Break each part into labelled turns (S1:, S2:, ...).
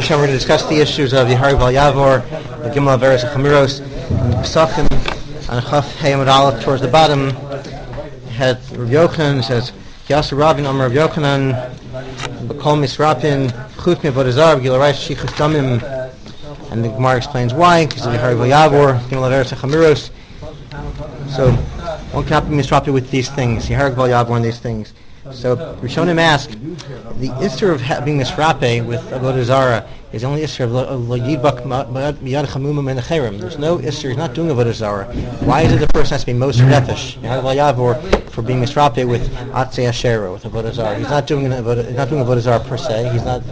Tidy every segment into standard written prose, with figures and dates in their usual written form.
S1: Hashem, we're going to discuss the issues of Yehareg Val Yavor, the Gimel Averos Chamiros, and Pesachim, and Chaf Hey Amud Aleph towards the bottom. Had Rav Yochanan says, Yasser Rabin Amar Rav Yochanan, B'kol Misrapin, Chut Me Vodazar, Gil Reish Shichus Damim, and the Gemara explains why, because of Yehareg Val Yavor, Gimel Averos Chamiros. So, one cannot be misrapi with these things, Yehareg Val Yavor and these things. So Rishonim ask, the issur of being misrape with avodah zarah is only issur of lo yidbak miyad chamuma min acherim. There's no issur. He's not doing avodah zarah. Why is it the person has to be moser nefesh? For being misrape with atzei ashera with avodah zarah. He's not doing avodah zarah per se. It's not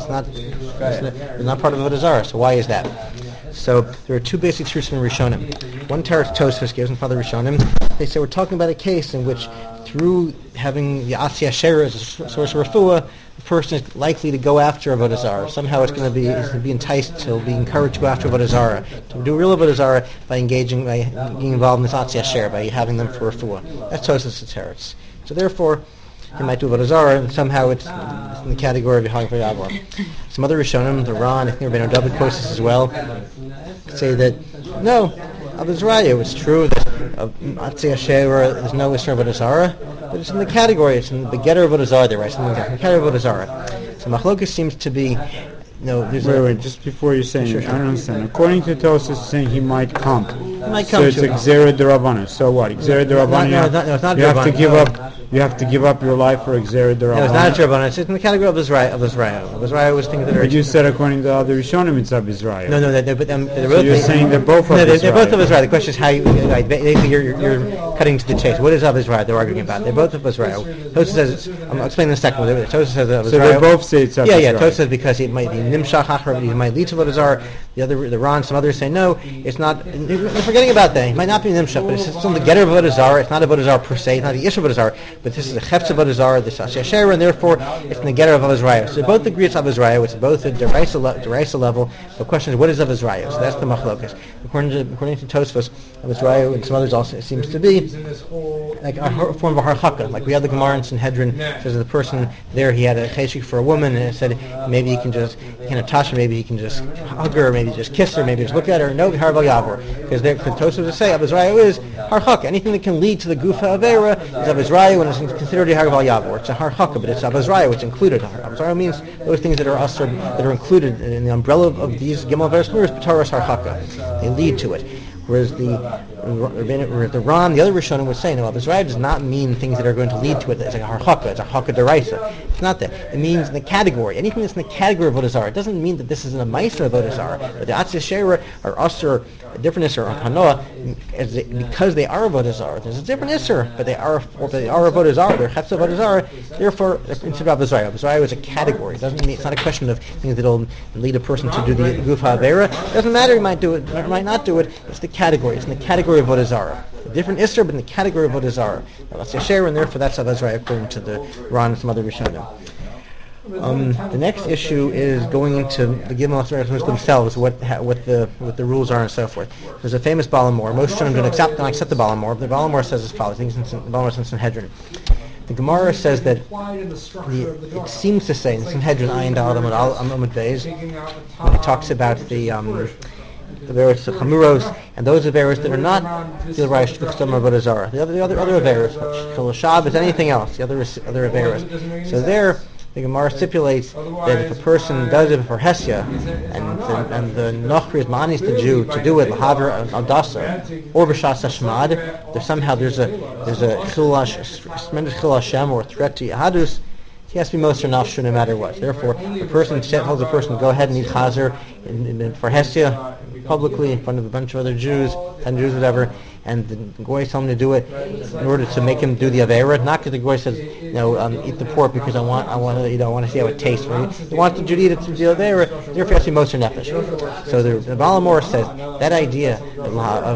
S1: part of avodah zarah. So why is that? So there are two basic truths in Rishonim. One Teretz Tosfos gives in Father Rishonim. They say we're talking about a case in which, through having the Atzei Asherah as a source of refuah, the person is likely to go after avodah zarah. Somehow it's going to be enticed to be encouraged to go after avodah zarah, to do real avodah zarah by being involved in this Atzei Asherah, by having them for refuah. That's Tosfos Teretz. So therefore, he might do avodah zarah, and somehow it's in the category of Yehareg Val Yavor. Some other Rishonim, the Ran, I think Rabbeinu David quotes this as well, say that no, avodah zarah, it's true that Atzei Asherah there's no issur avodah zarah, but it's in the category, it's in the getter of avodah zarah there, right? It's in the category of avodah zarah. So Machlokas seems to be,
S2: wait, just before you're saying, sure. I don't understand. According to Tosfos, it's saying he might come.
S1: So
S2: it's a Gzera D'Rabbanan. So what? Gzera D'Rabbanan.
S1: No, it's not
S2: you have to give up. You have to give up your life for a Gzera D'Rabbanan.
S1: No, it's not a D'Rabbanan. It's in the category of Israel. Israel was things that are.
S2: But you said according to other Rishonim, it's of Israel.
S1: No, they're
S2: so
S1: both.
S2: You're saying they're both of Israel.
S1: They're both of Israel. The question is how you. Basically, you're cutting to the chase. What is of Israel? They're arguing about. They're both of Israel. Tosfos says. I'll explain in a second. Tosfos says of Israel.
S2: So they both say it's of Israel.
S1: Yeah. Tosfos says because it might be nimshach achar, it might lead to avodah zarah. The Ran, some others say no. It's not. We're forgetting about that. It might not be nimshach, but it's still the getter of avodah zarah. It's not avodah zarah per se. It's not the issue of avodah zarah, but this is a chefetz avodah zarah, this Atzei Asherah, and therefore it's in the getter of Israel. So they both agree it's of Israel. It's both at deraisa level. The question is, what is of Israel? So that's the machlokas. According to Tosfos, of Israel and some others also, it seems to be like a form of a harchaka. Like we have the Gemara in Sanhedrin, says the person there, he had a cheshik for a woman, and it said maybe he can attach her, maybe he can just hug her, maybe just kiss her, maybe just look at her. No, Yehareg Val Yavor, because Tosfos would say of Israel is harchaka. Anything that can lead to the gufa avera is of Israel and is considered Yehareg Val Yavor. It's a harchaka, but it's of Israel, which included Av Zarah means those things that are usher, that are included in the umbrella of these Gimel Averos Chamiros, B'Torah harchaka. They lead to it. Whereas the Ran, the other Rishonim would say, no, of Israel does not mean things that are going to lead to it. It's like a harchaka, it's a harchaka deraisa. It's not that. It means in the category. Anything that's in the category of avodah zarah. It doesn't mean that this is in a ma'aser of avodah zarah. But the Atzei Asherah are usher, a different isser, or hanoah, because they are avodah zarah. There's a different isser, but they are avodah zarah. They're chefetz avodah zarah. Therefore, they're considered of Israel. Israel is a category. It doesn't mean it's not a question of things that will lead a person to do the gufa avera. It doesn't matter. He might do it, or might not do it. It's the category. It's in the category of avodah zarah. A different isser, but in the category of avodah zarah. That's Yasher, and therefore that's of Israel according to the Ran and some other Rishonim. The next issue is going into the Gimel Averos themselves, what the rules are and so forth. There's a famous Balamor. Most Rishonim don't accept the Balamor. The Balamor says as follows. I think it's in Balamor in Sanhedrin. The Gemara says that it seems to say in Sanhedrin Ayin Dal Amud Beis, when it talks about the Averos Chamiros and those Averos that are not Gilraish V'Kstam Avodah Zarah. The other Averos, Shel Shabbos, anything else, the other Averos. So there, the Gemara stipulates that if a person does it for Hesya, and the Nochri is manis the Jew to do it l'haver adasa or b'shas hashmad, there's a tremendous chil Hashem or threat to Yahadus, he has to be moser nafshu no matter what. Therefore, the person tells the person to go ahead and eat chazer for Hesya publicly in front of a bunch of other Jews, 10 Jews, whatever, and the Goy tells him to do it in order to make him do the Avera, not because the Goy says, eat the pork because I want to see how it tastes. Right? He wants the Jew to eat it to do the Avera, therefore he has to be moser nefesh. So the Balamor says that idea of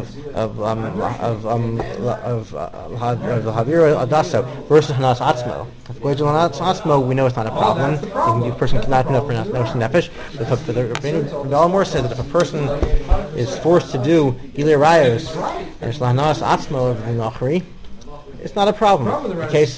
S1: Havira Adaso versus Hanas Atzmo. If Goy Hanas Atzmo, we know it's not a problem. The person cannot know for moser nefesh. But the Balamor says that if a person is forced to do Gilei Rayos, there's Lahanas Atzmo of the Nochri, it's not a problem. In the case of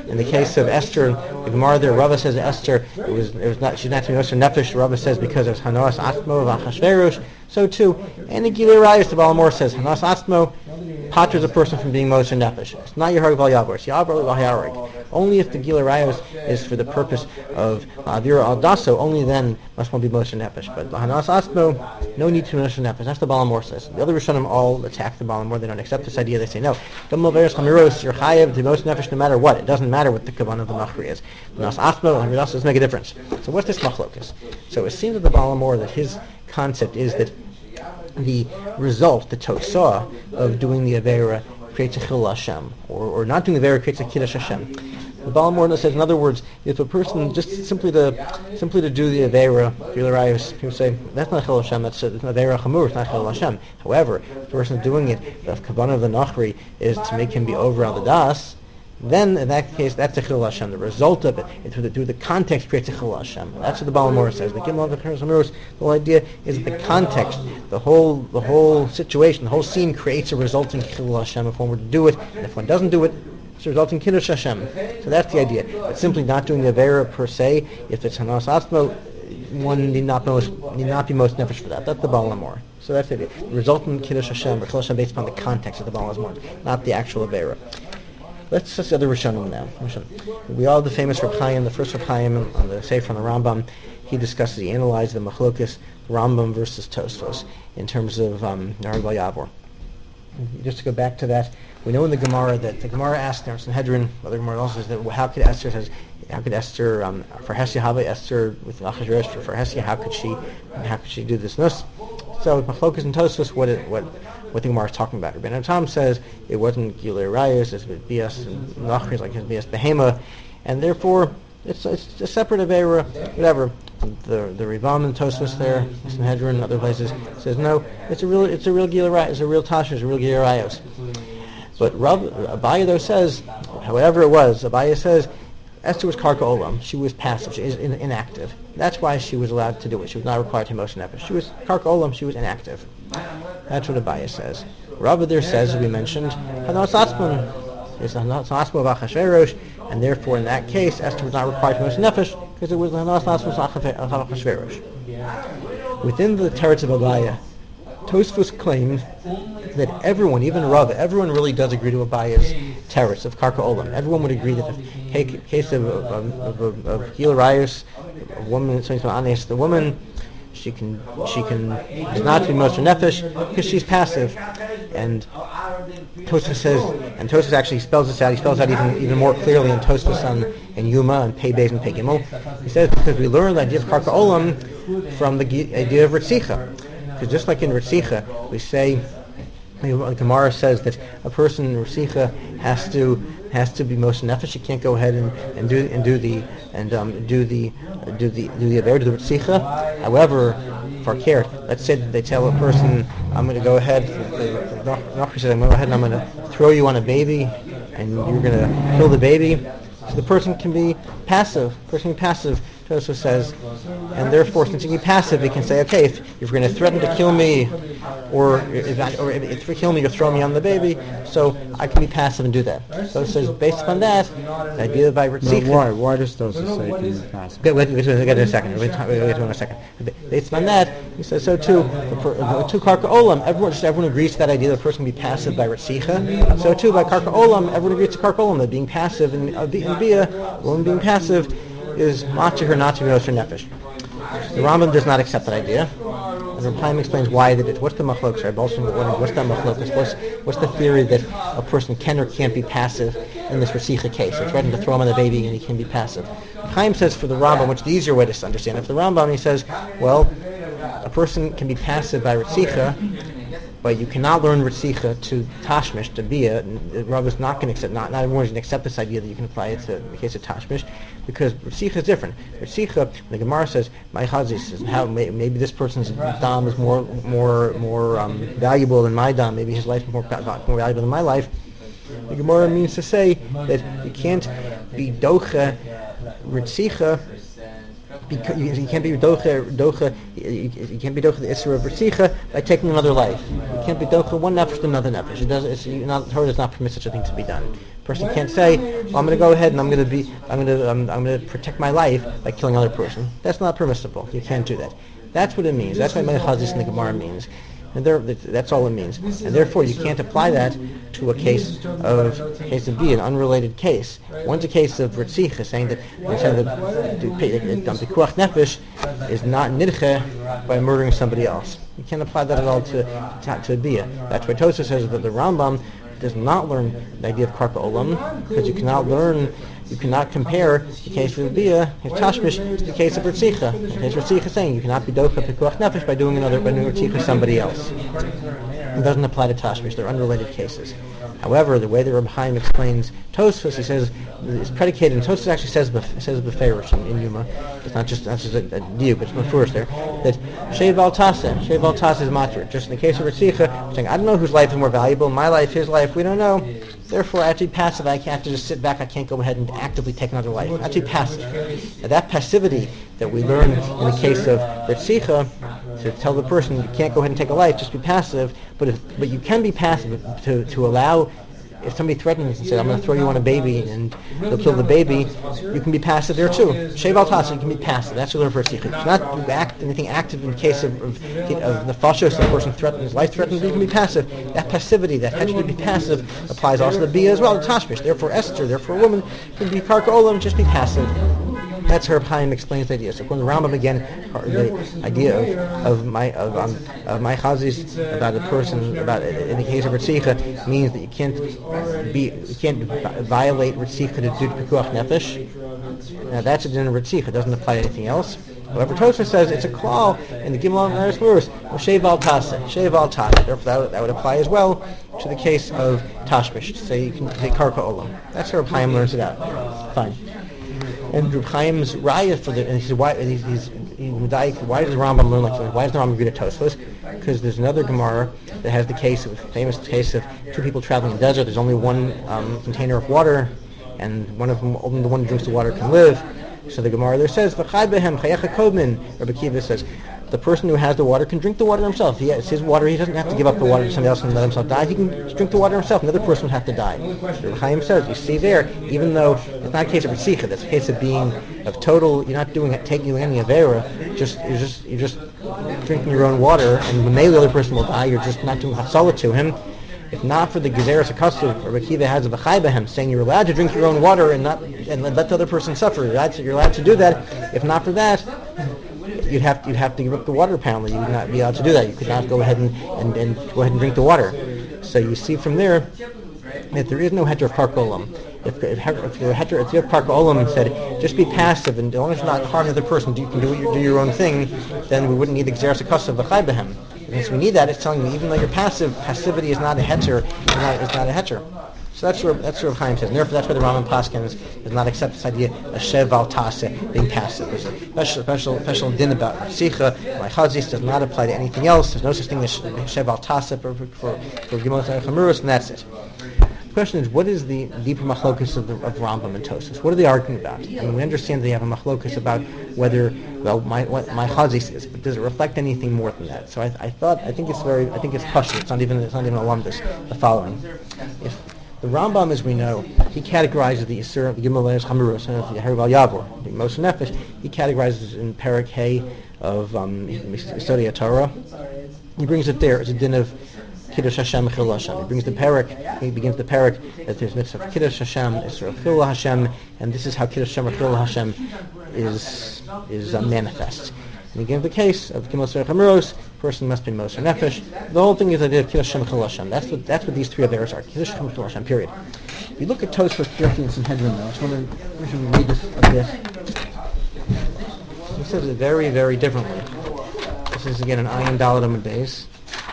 S1: In the case of Esther, the Gemara there, Rava says Esther, it was not, she's not to be Moshe Nefesh. Rava says because of Hanas Atmo of Achashverosh. So too, and the Gilei Rayos, the Balamor says Hanas Atmo paters a person from being Moshe Nefesh. It's not Yeharg Val Yavor, it's Yavor Val Yarag. Only if the Gilei Rayos is for the purpose of Avira Al Daso, only then must one be Moshe Nefesh. But Hanas Atmo, no need to be Moshe Nefesh. That's the Balamor says. The other Rishonim all attack the Balamor. They don't accept this idea. They say no. You're chayav to Moshe Nefesh no matter what. It doesn't matter what the kavanah of the Machri is. Hanas Atmo and Hanas doesn't make a difference. So what's this machlokas? So it seems to the Balamor that his concept is that the result, the tosah of doing the Avera creates a chil Hashem, or not doing the Avera creates a kiddush Hashem. The Balamor says, in other words, if a person just simply to do the Avera, people say that's not chil Hashem, that's an Avera chamur, it's not chil Hashem. However, if the person doing it, the kavanah of the Nachri is to make him be over al the das, then in that case, that's a chil Hashem. The result of it, through the context, creates a chil Hashem. That's what the Balamor says. The whole idea is that the context, the whole situation, the whole scene creates a resulting chil Hashem if one were to do it, and if one doesn't do it, it's a resulting kiddush Hashem. So that's the idea. But simply not doing the Avera per se, if it's Hanas Atmo, one need not be most nefesh for that. That's the Balamor. So that's it. The resulting kiddush Hashem, or chil Hashem, based upon the context of the Balamor, not the actual Avera. Let's discuss the other Rishonim now. We all have the famous Reb Chaim, the first Reb Chaim on the Sefer on the Rambam. He analyzed the Machlokas, Rambam versus Tosfos, in terms of Yeharg Val Yavor. Just to go back to that, we know in the Gemara that the Gemara asked in Sanhedrin, other Gemara also says that how could Esther for Hesia Hava Esther with Achashverosh for Hesia, how could she do this nus? So Machlokas and Tosfos, what the Gemara is talking about. Rabbeinu Tam says it wasn't Gilei Rayos, it's Bias and Nachri, like his Bias Behema, and therefore it's a separate Avera, whatever. The Rivam and Tosfos there, Sanhedrin and other places says no, it's a real Gilei Rayos, it's a real Tasha, it's a real Gilei Rayos. But Abaye though says, however it was, Abaye says Esther was karka olam. She was passive. She is inactive. That's why she was allowed to do it. She was not required to Moshe Nefesh. She was karka olam. She was inactive. That's what Abaye says. Rava there says, as we mentioned, Hanas Atzman is Hanas Atzman of Achashverosh, and therefore in that case Esther was not required to Moshe Nefesh because it was Hanas Atzman of Achashverosh. Within the teretz of Abaye, Tosfos claimed that everyone, even Rava, everyone really does agree to Abaye's teretz of karka olam. Everyone would agree that the case of Gilei Rayos, a woman, the woman, she can is not to be Moshe Nefesh because she's passive. And Tosfos says, and Tosfos actually spells this out. He spells out even more clearly in Tosfos and Yuma and Pei Beis and Pei Gimel. He says because we learn the idea of karka olam from the idea of Ritzicha. Because just like in Ritzicha, we say, the Gemara says that a person in Ritzicha has to be Moshe Nefesh. She can't go ahead and do the Avera, do the Ritzicha. However, for care, let's say that they tell a person, I'm going to go ahead. The Nachri says, I'm going to go ahead and I'm going to throw you on a baby, and you're going to kill the baby. So the person can be passive. Tosfos says, and therefore, since you can be passive, he can say, okay, if you're going to threaten to kill me, or if you kill me, you're throwing me on the baby, so I can be passive and do that. So it says, based upon that, the idea by Ritzicha.
S2: Why does Tosfos say can be passive?
S1: Wait in a second. Wait in a second. Based on that, he says, so too, to karka olam, everyone agrees to that idea that a person can be passive by Ritzicha. So too, by karka olam, everyone agrees to karka olam, that being passive and Bia, a woman being passive, is matzah her not to be Moshe Nefesh. The Rambam does not accept that idea. And Reb Chaim explains why they did. What's the machlokas? What's that machlokas? What's the theory that a person can or can't be passive in this Ritzicha case? It's threatened to throw him on the baby and he can be passive. Reb Chaim says for the Rambam, which is the easier way to understand it, for the Rambam he says, well, a person can be passive by Ritzicha, but you cannot learn Ritzicha to Tashmish, to Bia. Rav is not going to accept, not everyone's going to accept this idea that you can apply it to the case of Tashmish, because Ritzicha is different. Ritzicha, the Gemara says, my Chazis says, how maybe this person's dam is more valuable than my dam. Maybe his life is more valuable than my life. The Gemara means to say that you can't be docha Ritzicha because you can't be docha. You can't be docha the isra of Ritzicha by taking another life. You can't be docha one nefesh to another nefesh. Torah does not permit such a thing to be done. A person can't say, well, "I'm going to go ahead and I'm going to protect my life by killing another person." That's not permissible. You can't do that. That's what it means. That's what Mechazis in the Gemara means. And that's all it means. And therefore, you can't apply that to a case of B, an unrelated case. One's a case of Ritzicha, saying that Pikuach Nefesh is not nidche by murdering somebody else. You can't apply that at all to a Bia. That's why Tosfos says that the Rambam does not learn the idea of Karka Olam, because you cannot compare the case of Bia, his Tashmish, to the case of Ritzicha. His Ritzicha saying you cannot be Docha Pikuach Nefesh by doing Ritzicha somebody else. It doesn't apply to Tashmish. They're unrelated cases. However, the way that Reb Chaim explains Tosfos, he says it's predicated, and Tosfos actually says beferish in Yuma. It's not just a diuk, but it's mefurish there. That Sheiv al Tase is matter. Just in the case of Ritzicha, saying I don't know whose life is more valuable, my life, his life, we don't know. Therefore, I have to be passive. I can't just sit back. I can't go ahead and actively take another life. I have to be passive. Now, that passivity that we learn in the case of Ritzicha, to tell the person you can't go ahead and take a life, just be passive. But you can be passive to allow. If somebody threatens and says, "I'm going to throw you on a baby and they'll kill the baby," you can be passive there too. Sheiv al Tasa, you can be passive. That's what we're Ritzicha. You cannot do anything active in case of the fashos, the person threatens, life threatens, you can be passive. That passivity, that hedge to be passive, applies also to Bia as well, to Tashmish. Therefore, Esther, therefore, a woman can be Karka Olam, just be passive. That's how Chaim explains the idea. So when the Rambam again, the idea of my chazis about a person in the case of Ritzicha means that you can't violate Ritzicha to do Pikuach Nefesh. Now that's a din of Ritzicha. It doesn't apply to anything else. However, Tosfos says it's a klal in the Gimel and Eretz Lurus. Sheiv al Tase. Therefore, that would apply as well to the case of Tashmish. Say you can take Karka Olam. That's how Chaim learns it out. Fine. And Reb Chaim's raya for the, and he said, why does the Rambam learn like that? Why does the Rambam read a Tosfos? Because there's another Gemara that has the famous case of two people traveling in the desert. There's only one container of water, and only the one who drinks the water can live. So the Gemara there says, "V'chai behem chayecha kodmin." Rabbi Akiva says, the person who has the water can drink the water himself. It's his water. He doesn't have to give up the water to somebody else and let himself die. He can drink the water himself. Another person would have to die. Rabbi Chaim says, you see there, even though it's not a case of Ritzicha, that's a case of total. You're not taking any avera. You're just drinking your own water, and when the other person will die, you're just not doing hatzalah to him. If not for the Gezeres HaKasuv, Rabbi Akiva has a v'chai behem, saying you're allowed to drink your own water and let the other person suffer. You're allowed to do that. If not for that, you'd have to give up the water. Apparently, you would not be allowed to do that. You could not go ahead and go ahead and drink the water. So you see from there that there is no heter of Karka Olam. If you have Karka Olam and said just be passive and as long as you're not harming the other person, you can do your own thing, then we wouldn't need the Gezeres HaKasuv v'chai behem. Since we need that, it's telling me even though you're passive, passivity is not a heter. It's not a heter. So that's what Chaim says. And therefore, that's why the Rambam Paskins does not accept this idea of Sheiv al Tase, being passive. There's a special din about Ritzicha. My Chazis does not apply to anything else. There's no such thing as Sheiv al Tase for Gimel Chamurus, and that's it. The question is, what is the deeper machlokus of Rambam and Tosfos? What are they arguing about? I mean, we understand they have a machlokus about whether, what my chazis is, but does it reflect anything more than that? So I think it's pashut. It's not even a lumdus. The following: if the Rambam, as we know, he categorizes the Yisur of the Gimel Chamurus and the Heriv al Yavor, the Moshe Nefesh. He categorizes in Perek Hay of Yisodei Torah. He brings it there as a din of Kiddush Hashem, Chil Hashem. He begins the parak that there's mitzvah of Kiddush Hashem, Israel Chil Hashem, and this is how Kiddush Hashem or Chil Hashem is manifest. And he gives the case of Gimel Serech Hamuros, person must be Moshe Nefesh. The whole thing is the idea of Kiddush Hashem, Chil Hashem. That's what these three averos are. Kiddush Hashem, Chil Hashem. Period. If you look at Tosfos carefully in Sanhedrin, though, I just want to read this a bit. He says it very, very differently. This is again an Ayin Dalet Amud Beis.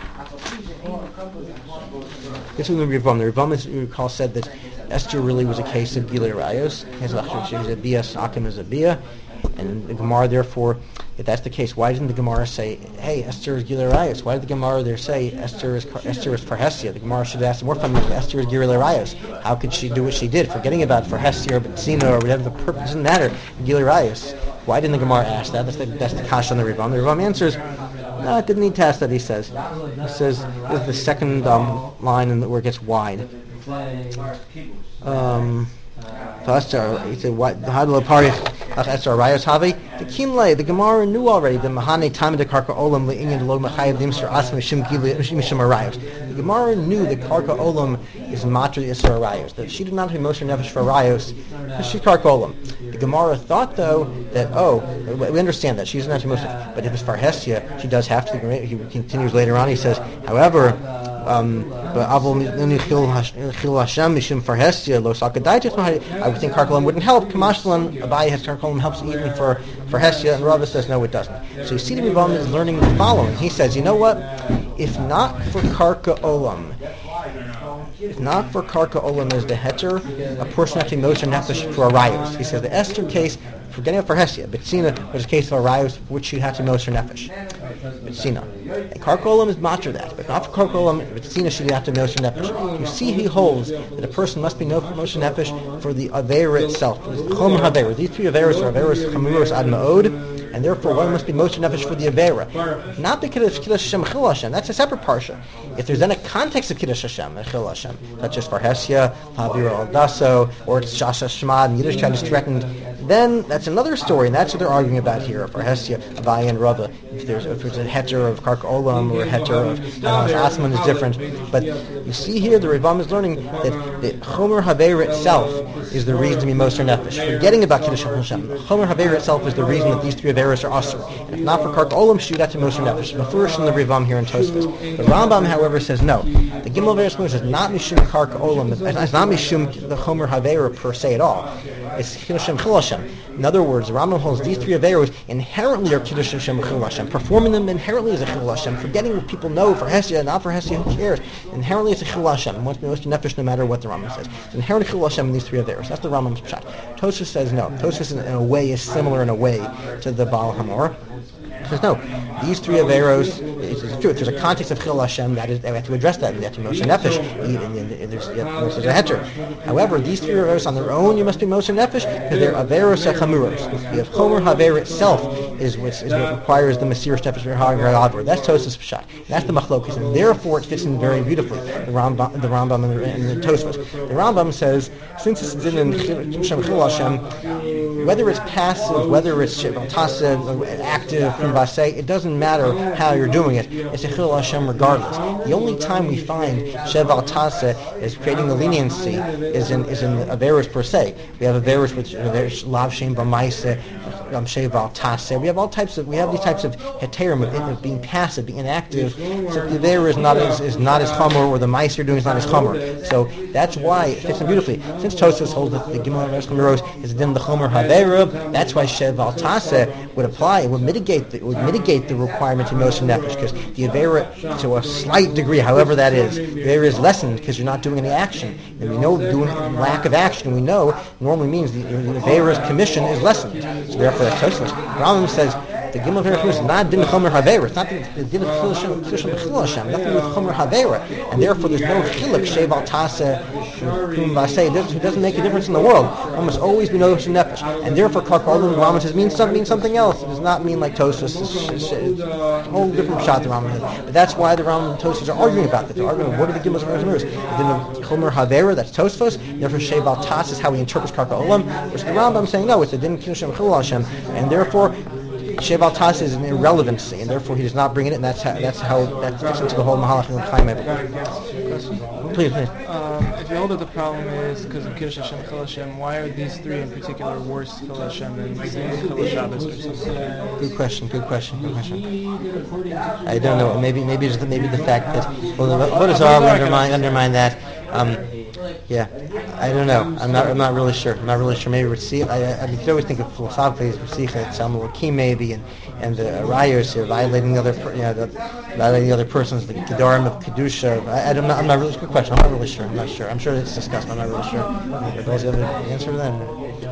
S1: This is the Rivam. The Rivam, as you recall, said that Esther really was a case of Gilei Rayos. She was a Bia, Sakim is a Bia. And the Gemara, therefore, if that's the case, why didn't the Gemara say, hey, Esther is Gilei Rayos? Why did the Gemara there say Esther is Farhesia? The Gemara should have asked more fundamentally, Esther is Gilei Rayos. How could she do what she did? Forgetting about Farhesia or Betsina or whatever, the purpose doesn't matter. Gilei Rayos. Why didn't the Gemara ask that? That's the kasha on the Rivam. The Rivam answers, no, it didn't need to ask that, he says. He says, this is the second line where it gets wide. He said, "What? How do the Kimle? The Gemara knew already the Mahane time of the Karka Olam le'inyan lo mechayev dimser asma mishum arayos. The Gemara knew that Karka Olam is matri isra arayos. That she did not have Moshe Nefesh for arayos. She's Karka Olam. The Gemara thought though that we understand that she doesn't have to Moshe, but if it's Farhesia, she does have to. He continues later on. He says, however. I would think Karkolam wouldn't help. Kamashlan Abaye has Karkolam helps even for Hestia, and Rava says no, it doesn't. So you see the Rivam is learning the following. He says, you know what? If not for Karka Olam as the heter, a person has to Moshe Nefesh for arayos. He says the Esther case, forgetting for Hestia, Betsina was a case of arayos which she had to Moshe Nefesh. Betsina. And Karka Olam is matter that, but not for Karka Olam, Betsina she had to Moshe Nefesh. You see, he holds that a person must be Moshe Nefesh for the Aveira itself. Chomer Haveira. These three Aveiros are Aveiros Chamuros Ad Ma'od, and therefore one must be Moshe Nefesh for the Aveira. Not the Kiddush Hashem Chil Hashem. That's a separate parsha. If there's then a context of Kiddush Hashem and Chil Hashem, such as Farhesia, Havira Al Daso, or it's Shasha Shmad, and Yiddishkeit is threatened, then that's another story, and that's what they're arguing about here. Farhesia, Avaya, and Rava. If there's a heter of Karka Olam or a heter of Asman is different. But you see here, the Rivam is learning that the Chomer Haveira itself is the reason to be Moshe Nefesh. Forgetting about Kiddush Hashem, the Chomer Haveira itself is the reason that these three Aveiros are Asur. And if not for Karka Olam, shoot out to Moshe Nefesh. Mefurish in the Rivam here in Tosfos. The Rambam, however, says no. The Gimel Aveiros is not Mishum Karka Olam. It's not Mishum the Chomer Haveira per se at all. It's Kiddush Hashem Chil Hashem. In other words, the Rambam holds these three Aveiros inherently are Kiddush Hashem Chil Hashem. Performing them inherently is a Chil Hashem. Forgetting what people know for Hesia, not for Hesia, who cares? Inherently it's a Chil Hashem. It must be Moshe Nefesh no matter what the Rambam says. It's inherently Chil Hashem in these three Aveiros. That's the Rambam's pshat. Tosfos says no. Tosfos in a way is similar in a way to the Baal Hamor. Says no, these three Aveiros, it's true, there's a context of Chil Hashem that is, they have to address that, and they have to Moshe Nefesh, there's a heter. However, these three Aveiros on their own, you must be Moshe Nefesh, because they're Aveiros Chamuros. The Chomer Haveira itself is what requires the Mesiras Nefesh V'Ha'avor. That's Tosfos Pshat. That's the Machlokes, and therefore it fits in very beautifully, the Rambam and the Tosfos. The Rambam says, since it's in Chil Hashem, whether it's passive, whether it's Taseh, active, it doesn't matter how you're doing it. It's a Chil Hashem regardless. The only time we find Shev Al Taseh is creating the leniency is in Aveiros per se. We have Aveiros which there's Lav Shem B'Maiseh, Shev Al Taseh. We have these types of heterim of being passive, being inactive. So the Aveira is not as chomer, or the mice you're doing is not as chomer. So that's why it fits in beautifully. Since Tosfos holds that the Gimel Aveiros is then the Chomer Haveira, that's why Shev Al Taseh would apply. It would mitigate the requirement to Moshe Nefesh, because the Aveira, to a slight degree, however that is, the Aveira is lessened because you're not doing any action. And we know doing lack of action, we know, normally means the Aveira's commission is lessened. So therefore that's Tosfos. Rambam says, the Gimel Aveira is not Din Chomer Haveira. It's not the Din Chil Hashem. Nothing with Chomer Haveira. And therefore there's no Chiluk, Shev Al Taseh, Kum Vaseh. It doesn't make a difference in the world. One must always be Moshe Nefesh. And therefore Karka Olam, Rambam says, means something else. It does not mean like Tosfos. It's a whole different shot the Rambam has. But that's why the Rambam and Tosfos are arguing about that. They're arguing, what are the Gimel Averos? Then the Chomer Haveira, that's Tosfos. Therefore Shev Al Taseh is how he interprets Karka Olam. Whereas the Rambam saying, no, it's a Din Kiddush Chil Hashem. And therefore Shev Al Taseh is an irrelevancy, and therefore he does not bring it in, and that's how that fits into the whole Mahalach and Chaim. Please.
S3: If you hold that the problem is because of Kiddush Hashem, Chil Hashem, why are these three in particular worse Chil Hashem than Chil Shabbos or something?
S1: Good question. I don't know. Maybe the fact that what is all undermine that. Yeah, I don't know. I'm not really sure. Maybe Ritzich. I could always think of philosophically as Ritzich and Salmon Lakim maybe, and the Arayos here violating the other persons, the Kedarim of Kedusha. I'm not really. Good question. I'm not really sure. I'm not sure. I'm sure it's discussed. I'm not really sure. Does you have an answer to that?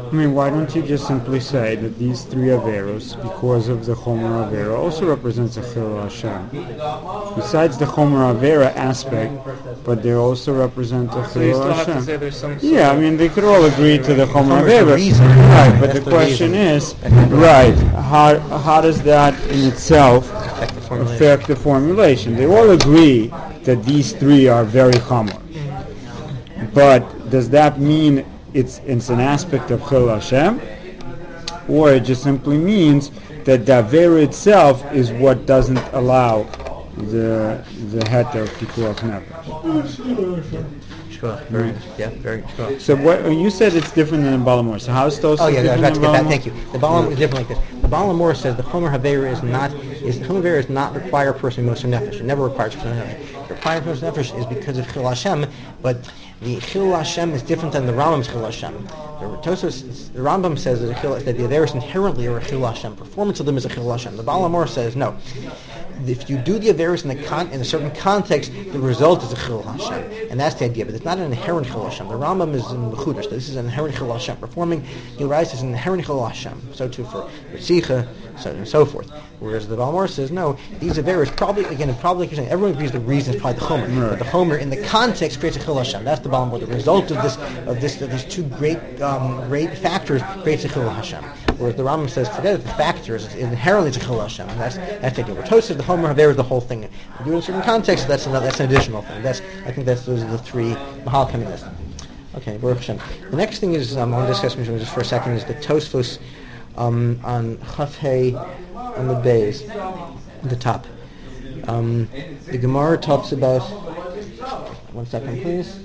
S2: I mean, why don't you just simply say that these three Averos, because of the Chomer Avera, also represents a Chilul Hashem? Besides the Chomer Avera aspect, but they also represent a
S3: So you
S2: Chilul
S3: still have to
S2: Hashem.
S3: say there's some.
S2: Yeah, I mean, they could all agree to the Chomer
S1: Chomer is the
S2: Avera.
S1: reason.
S2: Right, but
S1: That's
S2: the
S1: the
S2: question
S1: reason.
S2: is, right, how does that in itself affect the formulation? They all agree that these three are very Chomer. But does that mean it's an aspect of Chilul Hashem? Or it just simply means that the Avera itself is what doesn't allow the heter of Pikuach Nefesh.
S1: Sure, very, yeah, very sure.
S2: So what you said it's different than the Balamor. So how is Tosfos
S1: Oh yeah, I
S2: different
S1: got to
S2: than
S1: get that.
S2: Balamor?
S1: Thank you. The Balam is different like this. The Balamor says the Chomer Havera Chomer Havera is not require a person to Moser Nefesh. It never requires a person to Nefesh. The require Moser Nefesh is because of Chilul Hashem, but the Chilul Hashem is different than the Rambam's Chilul Hashem. The Rambam says that the Averis inherently are a Chilul Hashem. Performance of them is a Chilul Hashem. The Balamor says no. If you do the Averis in a certain context, the result is a Chilul Hashem, and that's the idea. But it's not an inherent Chilul Hashem. The Rambam is in the Chudash. This is an inherent Chilul Hashem. Performing Yerais is an inherent Chilul Hashem. So too for Ritzicha, so and so forth. Whereas the Balmor says no. These Averis probably like you're saying, everyone agrees the reason is probably the Chomer,
S2: Right.
S1: but the Chomer in the context creates a Chilul Hashem. That's the Balmor. The result of these two great factors creates a Chilul Hashem. Whereas the Rambam says, forget it, the factors, inherently it's a Chilul Hashem. And that's taking. Where Tosfos says the Chomer Haver is the whole thing. If you do it in a certain context, that's an additional thing. I think those are the three Mahal coming this. Okay, Baruch Hashem. The next thing is I want to discuss just for a second is the Tosfos on Chaf Hey on the bays, the top. The Gemara talks about. One second, please.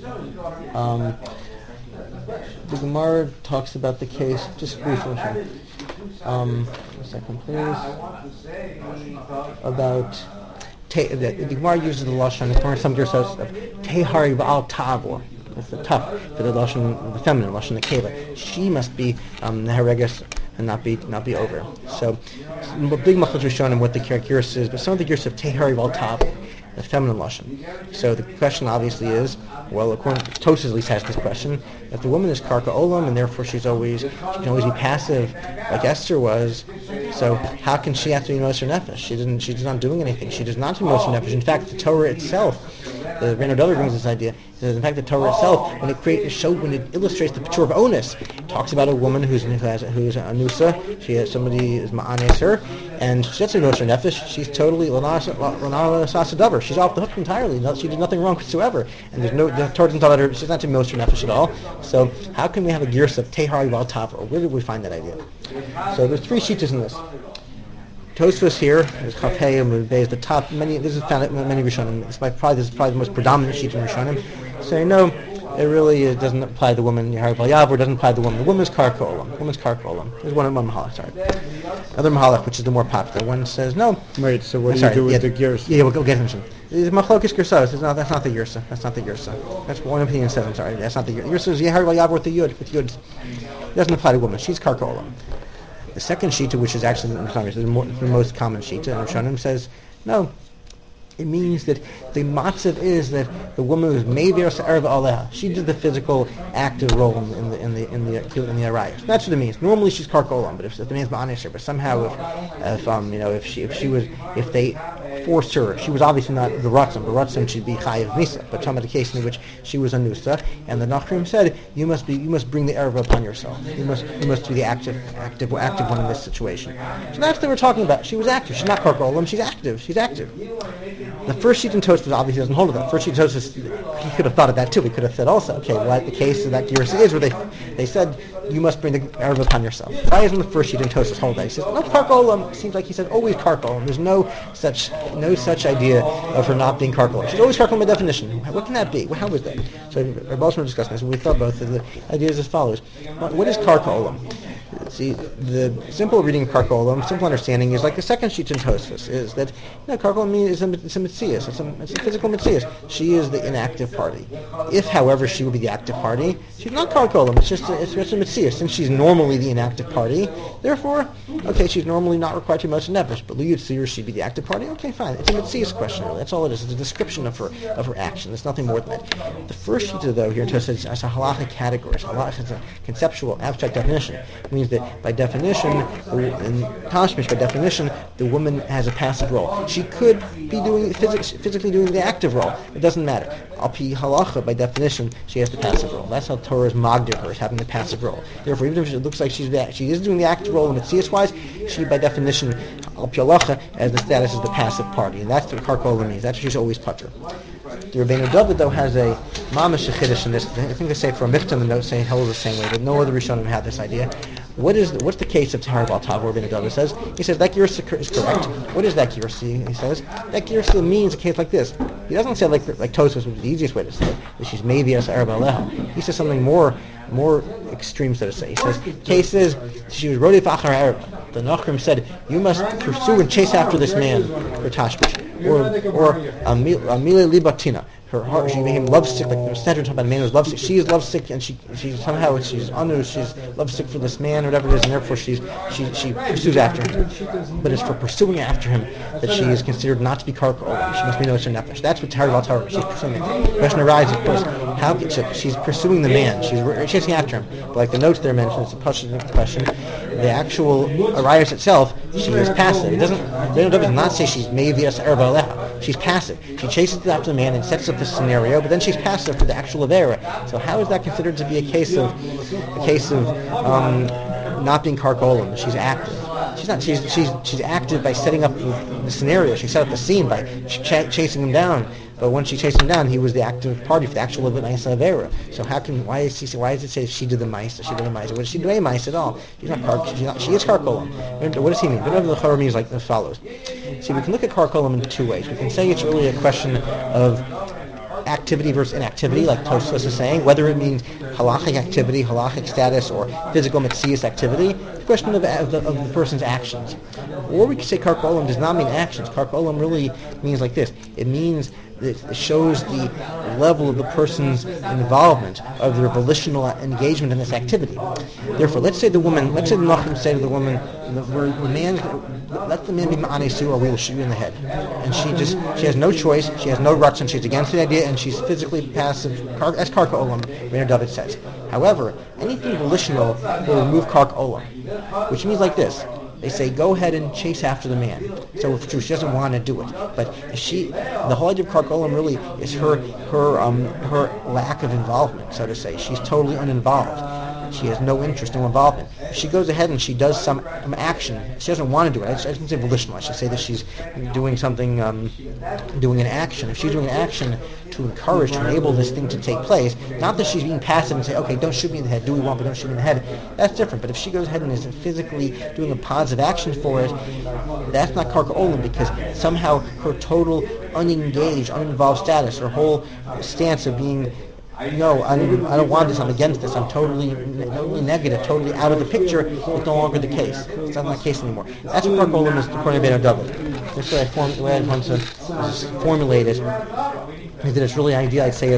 S1: The Gemara talks about the case just briefly. One second, please. About the Gemara uses the lashon. The some Gemara says tehari v'al tavor. That's the tough for the lashon, the feminine lashon, the keva. She must be nehareges and not be over. So big machlokas Rishonim what the characteristic is, but some of the gears of tehari v'al tavor, the feminine lashon. So the question obviously is, well, according to Tosfos at least has this question: if the woman is karka olam and therefore she can always be passive, like Esther was, so how can she have to be Moser Nefesh? She's not doing anything. She does not do Moser Nefesh. In fact, the Torah itself, the Reino Dover brings this idea. In fact, the Torah itself, when it illustrates the picture of onus, it talks about a woman who's a nusa. She has somebody who's ma'anes her, and she gets a Moser Nefesh. She's totally lanala sasadavar. She's off the hook entirely. She did nothing wrong whatsoever, and the Torah doesn't tell her she's not doing Moser Nefesh at all. So how can we have a girsa of tehari val tavar? Where did we find that idea? So there's three shitas in this. Tosfos here is Chaf Hey and is the top. This is found in many Rishonim. This is probably the most predominant sheet in Rishonim. So no, it really doesn't apply to the woman. Yehar Val Yavor doesn't apply to the woman. The woman's karka olam. There's one mahalach. Sorry, another mahalach, which is the more popular one, says no.
S2: Wait, so what do you do with the gears?
S1: Yeah, we'll get into it. The machlokes gersos. That's not the gersa. That's what one opinion says. I'm sorry. That's not the gersa. Gersa is Yehar Val Yavor with the yud. It doesn't apply to women. She's karka olam. The second shita, which is actually the most common shita, and Rishonim says no. It means that the matzav is that the woman was meivir sa'arva aleha. She did the physical, active role in the arayah. That's what it means. Normally she's karka olam, but if the man's ma'anis her, but somehow if they forced her, she was obviously not the ratzon. The ratzon should be chayiv misa. But some of the case in which she was a nusa, and the Nachrim said you must bring the erva upon yourself. You must be the active one in this situation. So that's what we're talking about. She was active. She's not karka olam. She's active. The first sheet in Tosfos obviously doesn't hold of that. First sheet in Tosfos, he could have thought of that too. He could have said also, okay, what the case of that Gersa is, where they said you must bring the Erev upon yourself. Why isn't the first sheet in Tosfos hold that? He says, no, karka olam. It seems like he said always karka olam. There's no such idea of her not being karka olam. She's always karka olam by definition. What can that be? How is that? So we're both discussing this, and we thought both of the ideas as follows. What is karka olam? See, the simple reading of Karkolam, simple understanding is like the second sheet in Tosfos, is that Karkolam is a Metzias, it's a physical Metzias. She is the inactive party. If, however, she would be the active party, she's not Karkolam, it's just a Metzias. Since she's normally the inactive party, therefore, okay, she's normally not required to be Moshe Nefesh, but Liyud Seir, she'd be the active party, okay, fine. It's a Metzias question, really. That's all it is. It's a description of her action. It's nothing more than that. The first sheet, though, here in Tosfos is a halachic category. It's a conceptual, abstract definition. It means that by definition, in Tashmish, by definition, the woman has a passive role. She could be physically doing the active role. It doesn't matter. Al pi halacha, by definition, she has the passive role. That's how Torah is magdir her, as having the passive role. Therefore, even if it looks like she is doing the active role in Metzias-wise, she, by definition, al pi halacha, has the status as the passive party. And that's what Karkola means. That's what she's always putter. The Rabbeinu David, though, has a mamash chiddush in this. I think they say for a Michtam, the notes say it holds the same way, but no other Rishonim had this idea. What's the case of Tahar Bal Tav, where Rabbeinu David says? He says, that Girsa is correct. What is that Girsa? He says, that Girsa means a case like this. He doesn't say like Tosfos, which is the easiest way to say it, that she's maybe as Arab Aleha. He says something more extreme, so to say. He says, case is, she was Rodef Achar Arab. The Nachrim said, you must pursue and chase after this man for Tashmish. Or Amile Libatina. Her heart, she became lovesick, like the Sanhedrin talking about a man who's lovesick. She is lovesick, and she's lovesick for this man, or whatever it is, and therefore she pursues after him. But it's for pursuing after him that she is considered not to be karka. She must be Moshe Nefesh. That's what Tahar Bal Tahor. She's pursuing him. The question arises, of course, how she's pursuing the man? She's chasing after him. But like the notes there mention, it's a question. The actual Arias itself, she is passive. It does not say she's Mevias Erba Aleha. She's passive. She chases after the man and sets up the scenario, but then she's passive for the actual Avera. So how is that considered to be a case of not being karkolim? She's active. She's not. She's active by setting up the scenario. She set up the scene by chasing him down. But when she chased him down, he was the active party for the actual Maisa Avera. So why does it say she did the Maisa? She did the Maisa. What does she do a Maisa at all? She's not. She is karkolim. What does he mean? Whatever the Chorah means, like as follows. See, we can look at karkolim in two ways. We can say it's really a question of activity versus inactivity, like Tosfos is saying, whether it means halachic activity, halachic status, or physical metzias activity, it's a question of the person's actions. Or we could say karkolim does not mean actions. Karkolim really means like this. It means it shows the level of the person's involvement, of their volitional engagement in this activity. Therefore, let's say the Nachrim say to the woman, let the man be ma'anesu, or we will shoot you in the head. And she has no choice, she has no ruts, and she's against the idea, and she's physically passive, as karka olam, Rabbeinu David says. However, anything volitional will remove karka olam, which means like this. They say, go ahead and chase after the man. So it's true, she doesn't want to do it. But the whole idea of karkolim really is her lack of involvement, so to say. She's totally uninvolved. She has no interest, no involvement. If she goes ahead and she does some action, she doesn't want to do it. I shouldn't say volitional. I should say that she's doing something, doing an action. If she's doing an action to encourage, to enable this thing to take place, not that she's being passive and say, okay, don't shoot me in the head, do we want, but don't shoot me in the head. That's different. But if she goes ahead and is physically doing a positive action for it, that's not karka olam, because somehow her total unengaged, uninvolved status, her whole stance of being, no, I don't want this, I'm against this, I'm totally negative, totally out of the picture, is no longer the case. It's not the case anymore. That's what karka olam is according to Rabbeinu David. This way I want to formulate it, is that it's really an idea, I'd say,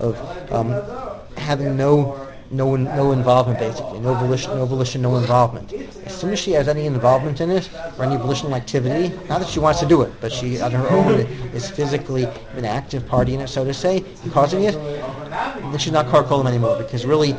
S1: of having no involvement, basically, no volition, no involvement. As soon as she has any involvement in it, or any volitional activity, not that she wants to do it, but she on her own is physically an active party in it, so to say, causing it, then she's not karkolim anymore, because really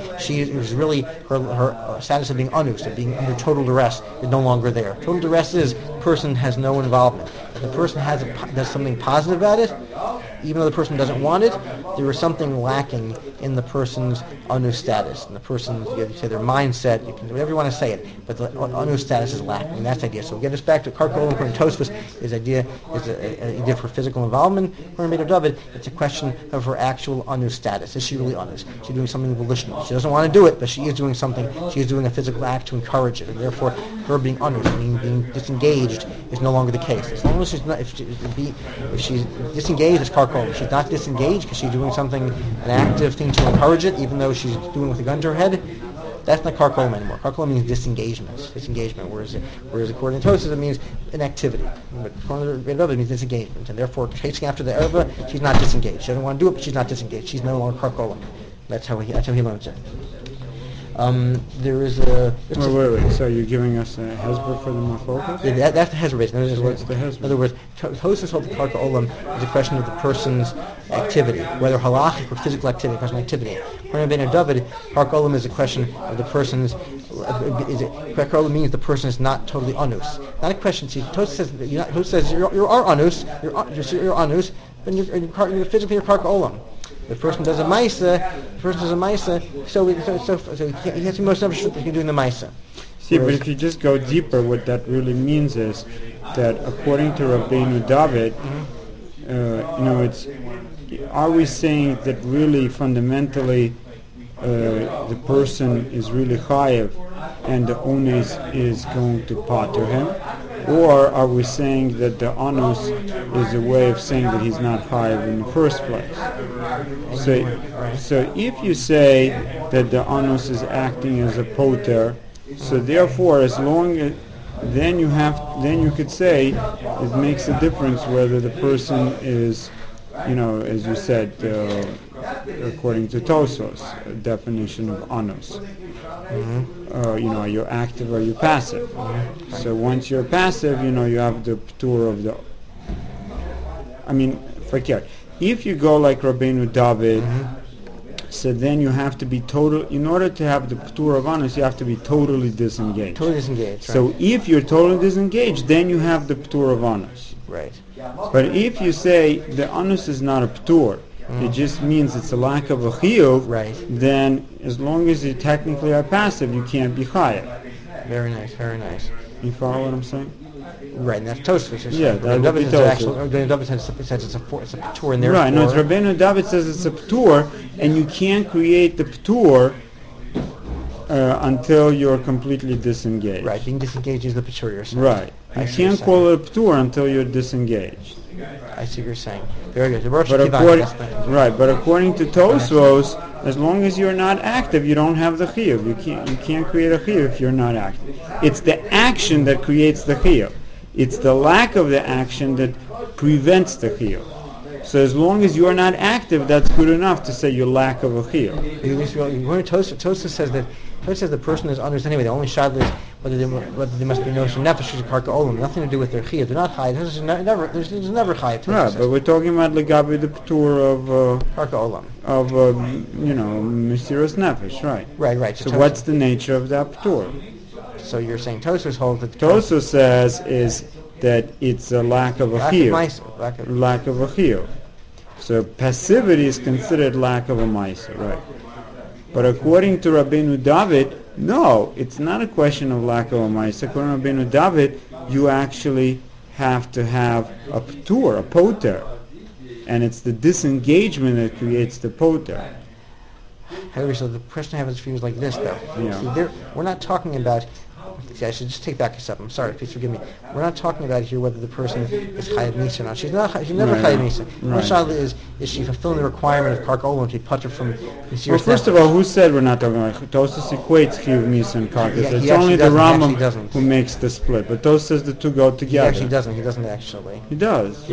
S1: her status of being anus, of being under total duress, is no longer there. Total duress is the person has no involvement. If the person does something positive about it, even though the person doesn't want it, there is something lacking in the person's anu status, in the person's, you say their mindset, you can do whatever you want to say it, but the anu status is lacking. That's the idea. So we get us back to karka olam according to Tosfos, is an idea for physical involvement. According to David, it's a question of her actual anu status. Is she really anus? She's doing something volitional. She doesn't want to do it, but she is doing something. She is doing a physical act to encourage it, and therefore her being anus, being disengaged, is no longer the case. As long as she's not, if she's disengaged, it's karka olam. She's not disengaged because she's doing something, an active thing to encourage it, even though she's doing it with a gun to her head, That's not karkolim anymore. Karkolim means disengagement. Whereas according to Tosfos, it means inactivity. But according to Rabbeinu David, it means disengagement. And therefore, chasing after the erva, she's not disengaged. She doesn't want to do it, but she's not disengaged. She's no longer karkolim. That's how he learns it. There is a...
S2: Wait. So you're giving us a hezbollah for the mafocus?
S1: That's the hezbollah.
S2: So what's the hezbollah?
S1: In other words, Tosfos holds the karka olam is a question of the person's activity, whether halachic or physical activity, a question of activity. According to Rabbeinu David, karka olam is a question of the person's... Karka olam means the person is not totally anus. Not a question. See, Tosfos says you are anus, you're anus, then you're physically your karka olam. The person does a maisa, so he has to be most nefesh in doing the maisa.
S2: See, but if you just go deeper, what that really means is that according to Rabbeinu David, are we saying that really fundamentally the person is really chayev and the onus is going to pater him? Or are we saying that the onus is a way of saying that he's not chayev in the first place? So if you say that the onus is acting as a poter, so therefore, as long as then you could say it makes a difference whether the person is, as you said, according to Tosfos, definition of onus. Are you active or are you passive? So once you're passive, you have the ptur of the. Forget. If you go like Rabbeinu David, so then you have to be total. In order to have the ptur of onus, you have to be totally disengaged.
S1: Totally disengaged. Right.
S2: So if you're totally disengaged, then you have the ptur of onus.
S1: Right.
S2: But if you say the onus is not a ptur, it just means it's a lack of a chiyuv,
S1: right,
S2: then as long as you technically are passive, you can't be chayav.
S1: Very nice.
S2: You follow what I'm saying?
S1: Right, and that's Tosfos.
S2: Yeah, that would be Tosfos.
S1: Rabbeinu David says it's a ptur, and therefore...
S2: Right, no, it's Rabbeinu David says it's a ptur, and you can't create the ptur until you're completely disengaged.
S1: Right, being disengaged is the ptur you're saying.
S2: Right. You can't call it a ptur until you're disengaged.
S1: I see what you're saying. Very good.
S2: But according to Tosfos, as long as you're not active, you don't have the chiyuv. You can't create a chiyuv if you're not active. It's the action that creates the chiyuv. It's the lack of the action that prevents the chiyuv. So as long as you're not active, that's good enough to say you lack of a chiyuv.
S1: Tosfos says that the person is honest anyway. The only shadla is whether they must be notion nefesh or karka olam. Nothing to do with their chiyuv. They're not chayav. There's never chayav.
S2: Right, but we're talking about legabi the ptur of
S1: karka olam
S2: of mysterious nefesh, right?
S1: Right.
S2: So what's the nature of that ptur?
S1: So you're saying Tosfos holds that
S2: Tosfos says is that it's a lack of a chiyuv. Lack of a chiyuv. So passivity is considered lack of a maisa, right? But according to Rabbeinu David, no, it's not a question of lack of a maisa. According to Rabbeinu David, you actually have to have a ptur, a poter, and it's the disengagement that creates the poter.
S1: However, so the question I have is like this, though.
S2: Yeah.
S1: See, we're not talking about... See, I should just take back a step. I'm sorry, please forgive me. We're not talking about here whether the person is chayav misa or not. She's never chayav misa. One shayla is she fulfilling the requirement of karka olam to be putter from serious.
S2: Well, first of all, who said we're not talking about Tosfos equates chiyuv misa and karka? It's only the Rambam who makes the split. But Tosfos says the two go together.
S1: He actually doesn't actually.
S2: He does.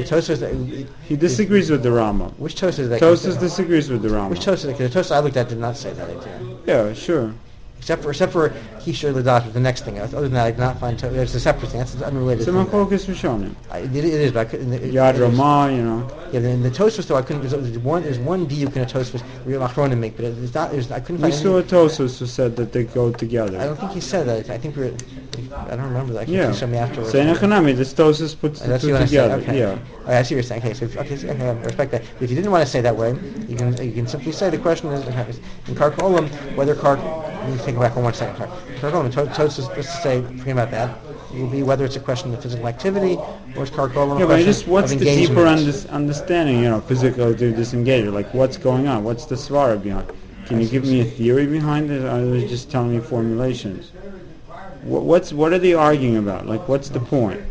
S1: He
S2: disagrees with the Rambam.
S1: Which Tosfos is that?
S2: Tosfos disagrees with the Rambam.
S1: Which Tosfos? Because the Tosfos I looked at did not say that idea.
S2: Yeah, sure.
S1: Except for Kishur Ladat, the next thing. Other than that, I did not find it's a separate thing. That's unrelated.
S2: It's a focus for Shonim.
S1: It is, but I couldn't.
S2: Yad Ramah,
S1: Yeah, in the Tosfos though, I couldn't. There's one diuk in a Tosfos Real Achronim make, but it's not. I couldn't find.
S2: We saw a Tosfos who said that they go together.
S1: I don't think he said that. I think I don't remember that. You show me afterwards.
S2: Saying Echanami, this Tosfos puts the two together.
S1: Okay. Yeah. I see what you're saying. Okay, I respect that. But if you didn't want to say that way, you can simply say the question is in Karka Olam whether Let me take it back 1 second. Tosfos, let's say, forget about that. It will be whether it's a question of physical activity or it's karka olam.
S2: Yeah, but just what's the deeper understanding? Physical to disengage. Like what's going on? What's the svara behind? Can you give me a theory behind it, or are they just telling me formulations? What are they arguing about? Like what's the point?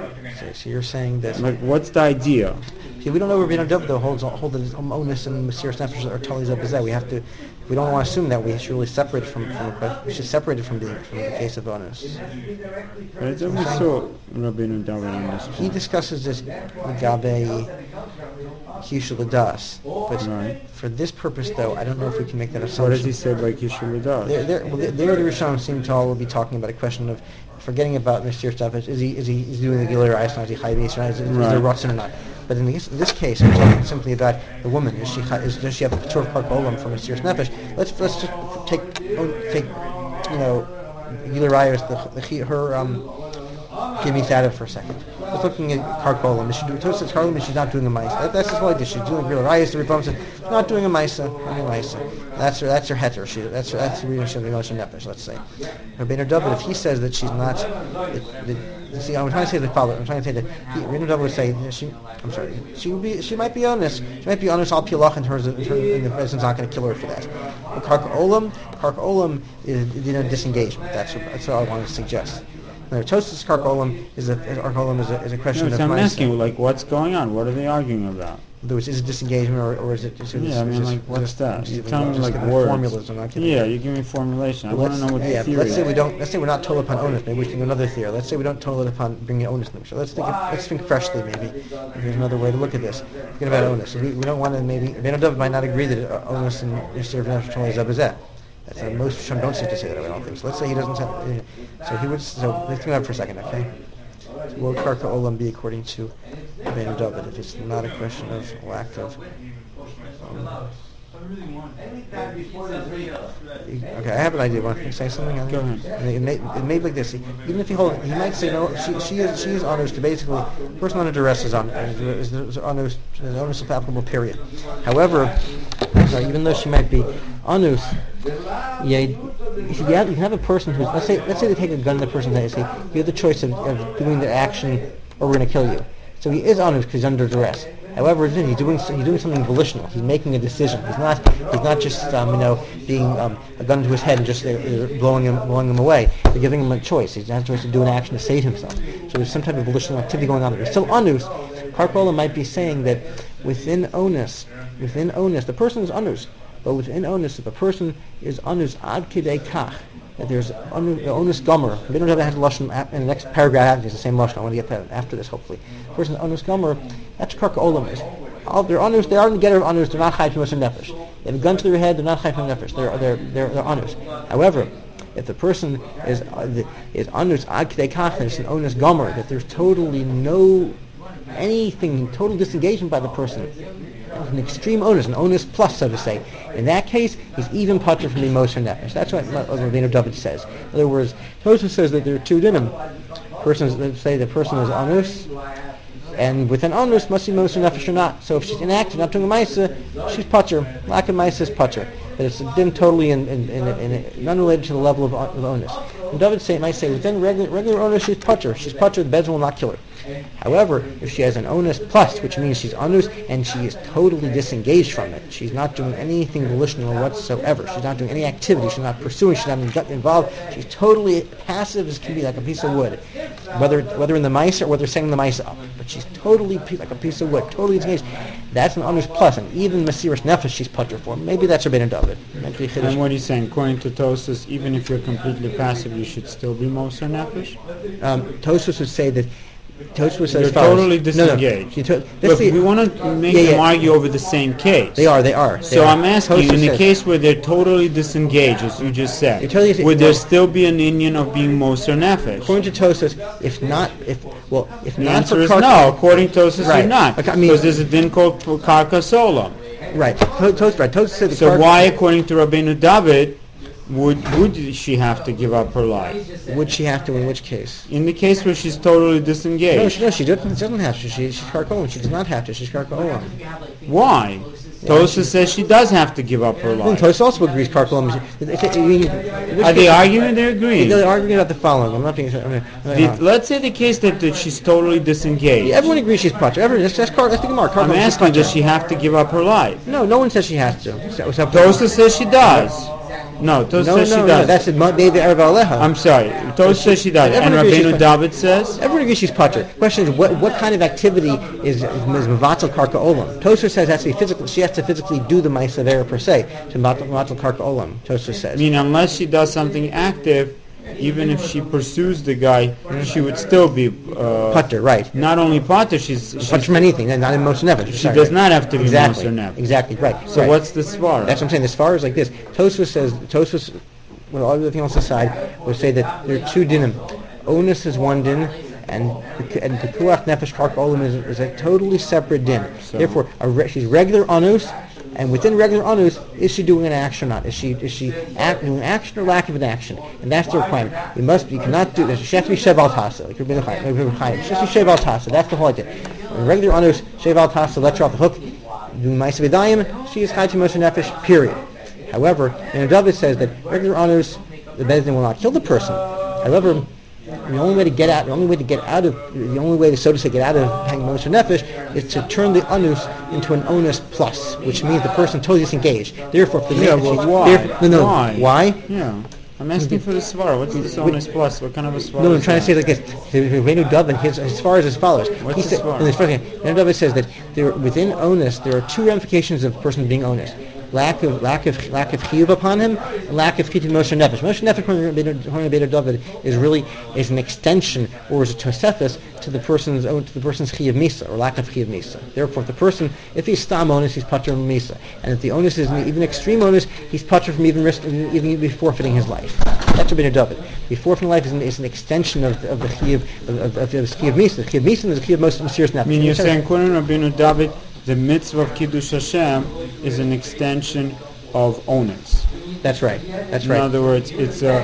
S1: So you're saying that.
S2: Like what's the idea?
S1: See, we don't know where Rabbeinu David hold that onus and Mesiras Nefesh are totally opposite. We have to we don't want to assume that she's really separated she's separated from the case of onus.
S2: Right, then we saw Rabbeinu David on this.
S1: He discusses this Gabe Kishul Ladas, but
S2: Right.
S1: for this purpose, though, I don't know if we can make that assumption.
S2: What does he say by Kishul Ladas?
S1: There, the Rishonim seem to all be talking about a question of forgetting about Mr. stuff. Is he doing the Gilir Eis, not is he Chayvis, or is there Ratzon or not? But in this case, we're talking simply about the woman. Does she have the Patur of Karka Olam from Mr. Nefesh? Let's just take Gilir Eis, her Gimmy's out of for a second. Let's looking at Karka Olam. Is she doing Tosas Karka Olam? She's not doing a Maisa. That's just what I did. She's doing Gilir Eis. The Rebbe said, not doing a Maisa. That's her heter. That's the reason she's doing Moshe Nefesh. Let's say. Rabbeinu David, if he says that she's not, see, I'm trying to say the following. I'm trying to say that Rabbeinu David would say she might be honest. She might be honest al pilach in terms of the person's not going to kill her for that. But Karka Olam is disengagement. That's what I want to suggest. Now, Tosas Karka Olam is a question of.
S2: I'm asking, what's going on? What are they arguing about?
S1: Is it disengagement or is it? What's
S2: that?
S1: You
S2: tell me
S1: words. Formulas. I'm not kidding.
S2: Yeah, you give me formulation. I want to know what the theory
S1: let's say we're not told upon onus. Maybe we can do another theory. Let's say we don't told upon bringing onus. So let's think freshly. Maybe there's another way to look at this. Forget about onus. We don't want to maybe. Ben Dov might not agree that onus and Yisrael Nefesh is abazeh. Most Rishonim don't seem to say that. I don't think so. Let's say he doesn't have. So he would. So let's think about it for a second, okay? So will Karka Olam be according to Ben David if it's not a question of lack of? Okay, I have an idea. Want to say something?
S2: Go ahead.
S1: It may be like this. Even if he might say no. She is honest to basically the person under duress is honest applicable period. However, even though she might be honest, you can have a person who's let's say they take a gun to the person and say you have the choice of doing the action or we're going to kill you. So he is honest because he's under duress. However, he's doing something volitional. He's making a decision. He's not just being a gun to his head and just blowing him away. They're giving him a choice. He has a choice to do an action to save himself. So there's some type of volitional activity going on there. So onus, Karka Olam might be saying that within onus, the person is onus, but within onus, if a person is onus ad kidei kach, that there's onus gomer. We don't have to have the lashon in the next paragraph. It's the same lashon. I want to get that after this, hopefully. The person is onus gomer. That's Karka Olam is. They're onus. They are in the getter of onus. They're not chayv Moshe Nefesh. They have a gun to their head. They're not chayv Nefesh. They're onus. However, if the person is onus ad kidei kach, and it's an onus gomer, that there's totally total disengagement by the person. An extreme onus, an onus plus, so to say. In that case, he's even patur from the Moshe Nefesh. That's what Rabbeinu David says. In other words, Tosfos says that there are two dinim. Let's say the person is onus, and with an onus must be Moshe Nefesh or not. So if she's inactive, not doing a ma'isa, she's patur. Lack of ma'isa is patur. But it's a din totally unrelated to the level of onus. And David might say within regular onus she's patur. She's patur. The Bezdin will not kill her. However, if she has an onus plus, which means she's onus and she is totally disengaged from it, she's not doing anything volitional whatsoever. She's not doing any activity. She's not pursuing. She's not involved. She's totally passive as can be, like a piece of wood, whether in the mice or whether setting the mice up. But she's totally like a piece of wood, totally disengaged. That's an onus plus, and even Mesiras Nefesh she's patur for. Maybe that's Rabbeinu David.
S2: And what he's saying, according to Tosfos, even if you're completely passive, you should still be Moshe Nefesh?
S1: Tosfos would say that. Tosfos says
S2: you're totally disengaged. Look, we want to make them argue over the same case.
S1: They are. So
S2: I'm asking you, in the case where they're totally disengaged, as you just said, would there still be an Inyan of being Moser Nefesh?
S1: According to Tosfos, if not
S2: the
S1: not
S2: answer
S1: for
S2: is no. According to Tosfos,
S1: right.
S2: you're not, because there's a din called Karka Solam.
S1: Right. Tosfos said
S2: so why, according to Rabbeinu David, would she have to give up her life?
S1: Would she have to? In which case?
S2: In the case where she's totally disengaged.
S1: No, she doesn't have to. She's Karka Olam. She does not have to. She's Karka Olam.
S2: Why? Tosfos says she does have to give up her life.
S1: Tosfos also agrees Karka Olam.
S2: Are they arguing? They're agreeing.
S1: They're arguing about the following. I'm not being.
S2: Let's say the case that she's totally disengaged.
S1: Yeah, everyone agrees she's patur. That's the Gemara.
S2: I'm asking, does she have to give up her life?
S1: No one says she has to.
S2: Tosfos says she does. No, Tosa
S1: No,
S2: says she
S1: no,
S2: does.
S1: that's it. Maybe Erev Aleha.
S2: I'm sorry. Tosa says she does. And
S1: Everyone agrees
S2: Rabbeinu
S1: she's-
S2: David says?
S1: Everyone agrees she's patur. Question is, what kind of activity is mevatel karka olam? Tosha says has to be physical. She has to physically do the ma'aseh avera per se to mevatel karka olam. Tosha
S2: I
S1: says.
S2: mean, unless she does something active, even if she pursues the guy, she would still be
S1: Patur, right?
S2: not only pater, she's
S1: Patur from anything, and not in Moshe Nefesh.
S2: she does not have to be
S1: exactly,
S2: Moshe Nefesh.
S1: exactly, right.
S2: So
S1: right.
S2: what's the svara?
S1: That's what I'm saying. As far as like this, Tosfos says, with all everything else aside, would say that there are two dinim. Onus is one din, and Pekuach Nefesh Karka Olam is a totally separate din.
S2: So-
S1: Therefore, she's regular onus, and within regular onus, is she doing an action or not? Is she doing action or lack of an action? And that's the requirement. You cannot do this. She has to be sheval tasa, like Rabbeinu Chaim. She has to be sheval tasa. That's the whole idea. In regular onus, sheval tasa lets her off the hook. Doing ma'aseh v'dayim, she is chai to Moshe Nefesh. Period. However, David says that regular onus, the Beis Din will not kill the person. However, the only way to get out, so to say, get out of hanging Moshe Nefesh is to turn the onus into an onus plus, which means the person totally disengaged. Therefore, if the
S2: Yeah,
S1: man,
S2: well, why?
S1: Why?
S2: Yeah. I'm asking for the svara. What's this onus plus? What kind of a svara?
S1: No, I'm
S2: is
S1: trying to say
S2: that?
S1: like this. Rabbeinu David, his svara is as follows.
S2: What's
S1: He
S2: the
S1: said,
S2: svara?
S1: in this first thing, Rabbeinu David says that within onus there are two ramifications of a person being onus. Lack of chiyuv upon him, and lack of chitin Moshe Nefesh. Moshe Nefesh, Rabbeinu David, is an extension or is a tosefes to the person's chiyuv misa or lack of chiyuv misa. Therefore, if he's stam onus, he's patur from misa, and if the onus is even extreme onus, he's patur from even forfeiting his life. That's Rabbeinu David. The forfeiting life is an extension of the chiyuv of chiyuv misa. Chiyuv misa is the chiyuv most serious nefesh.
S2: I mean, you're saying, according to Rabbeinu David, the mitzvah of Kiddush Hashem is an extension of onus.
S1: That's right. That's
S2: In
S1: right.
S2: other words, it's a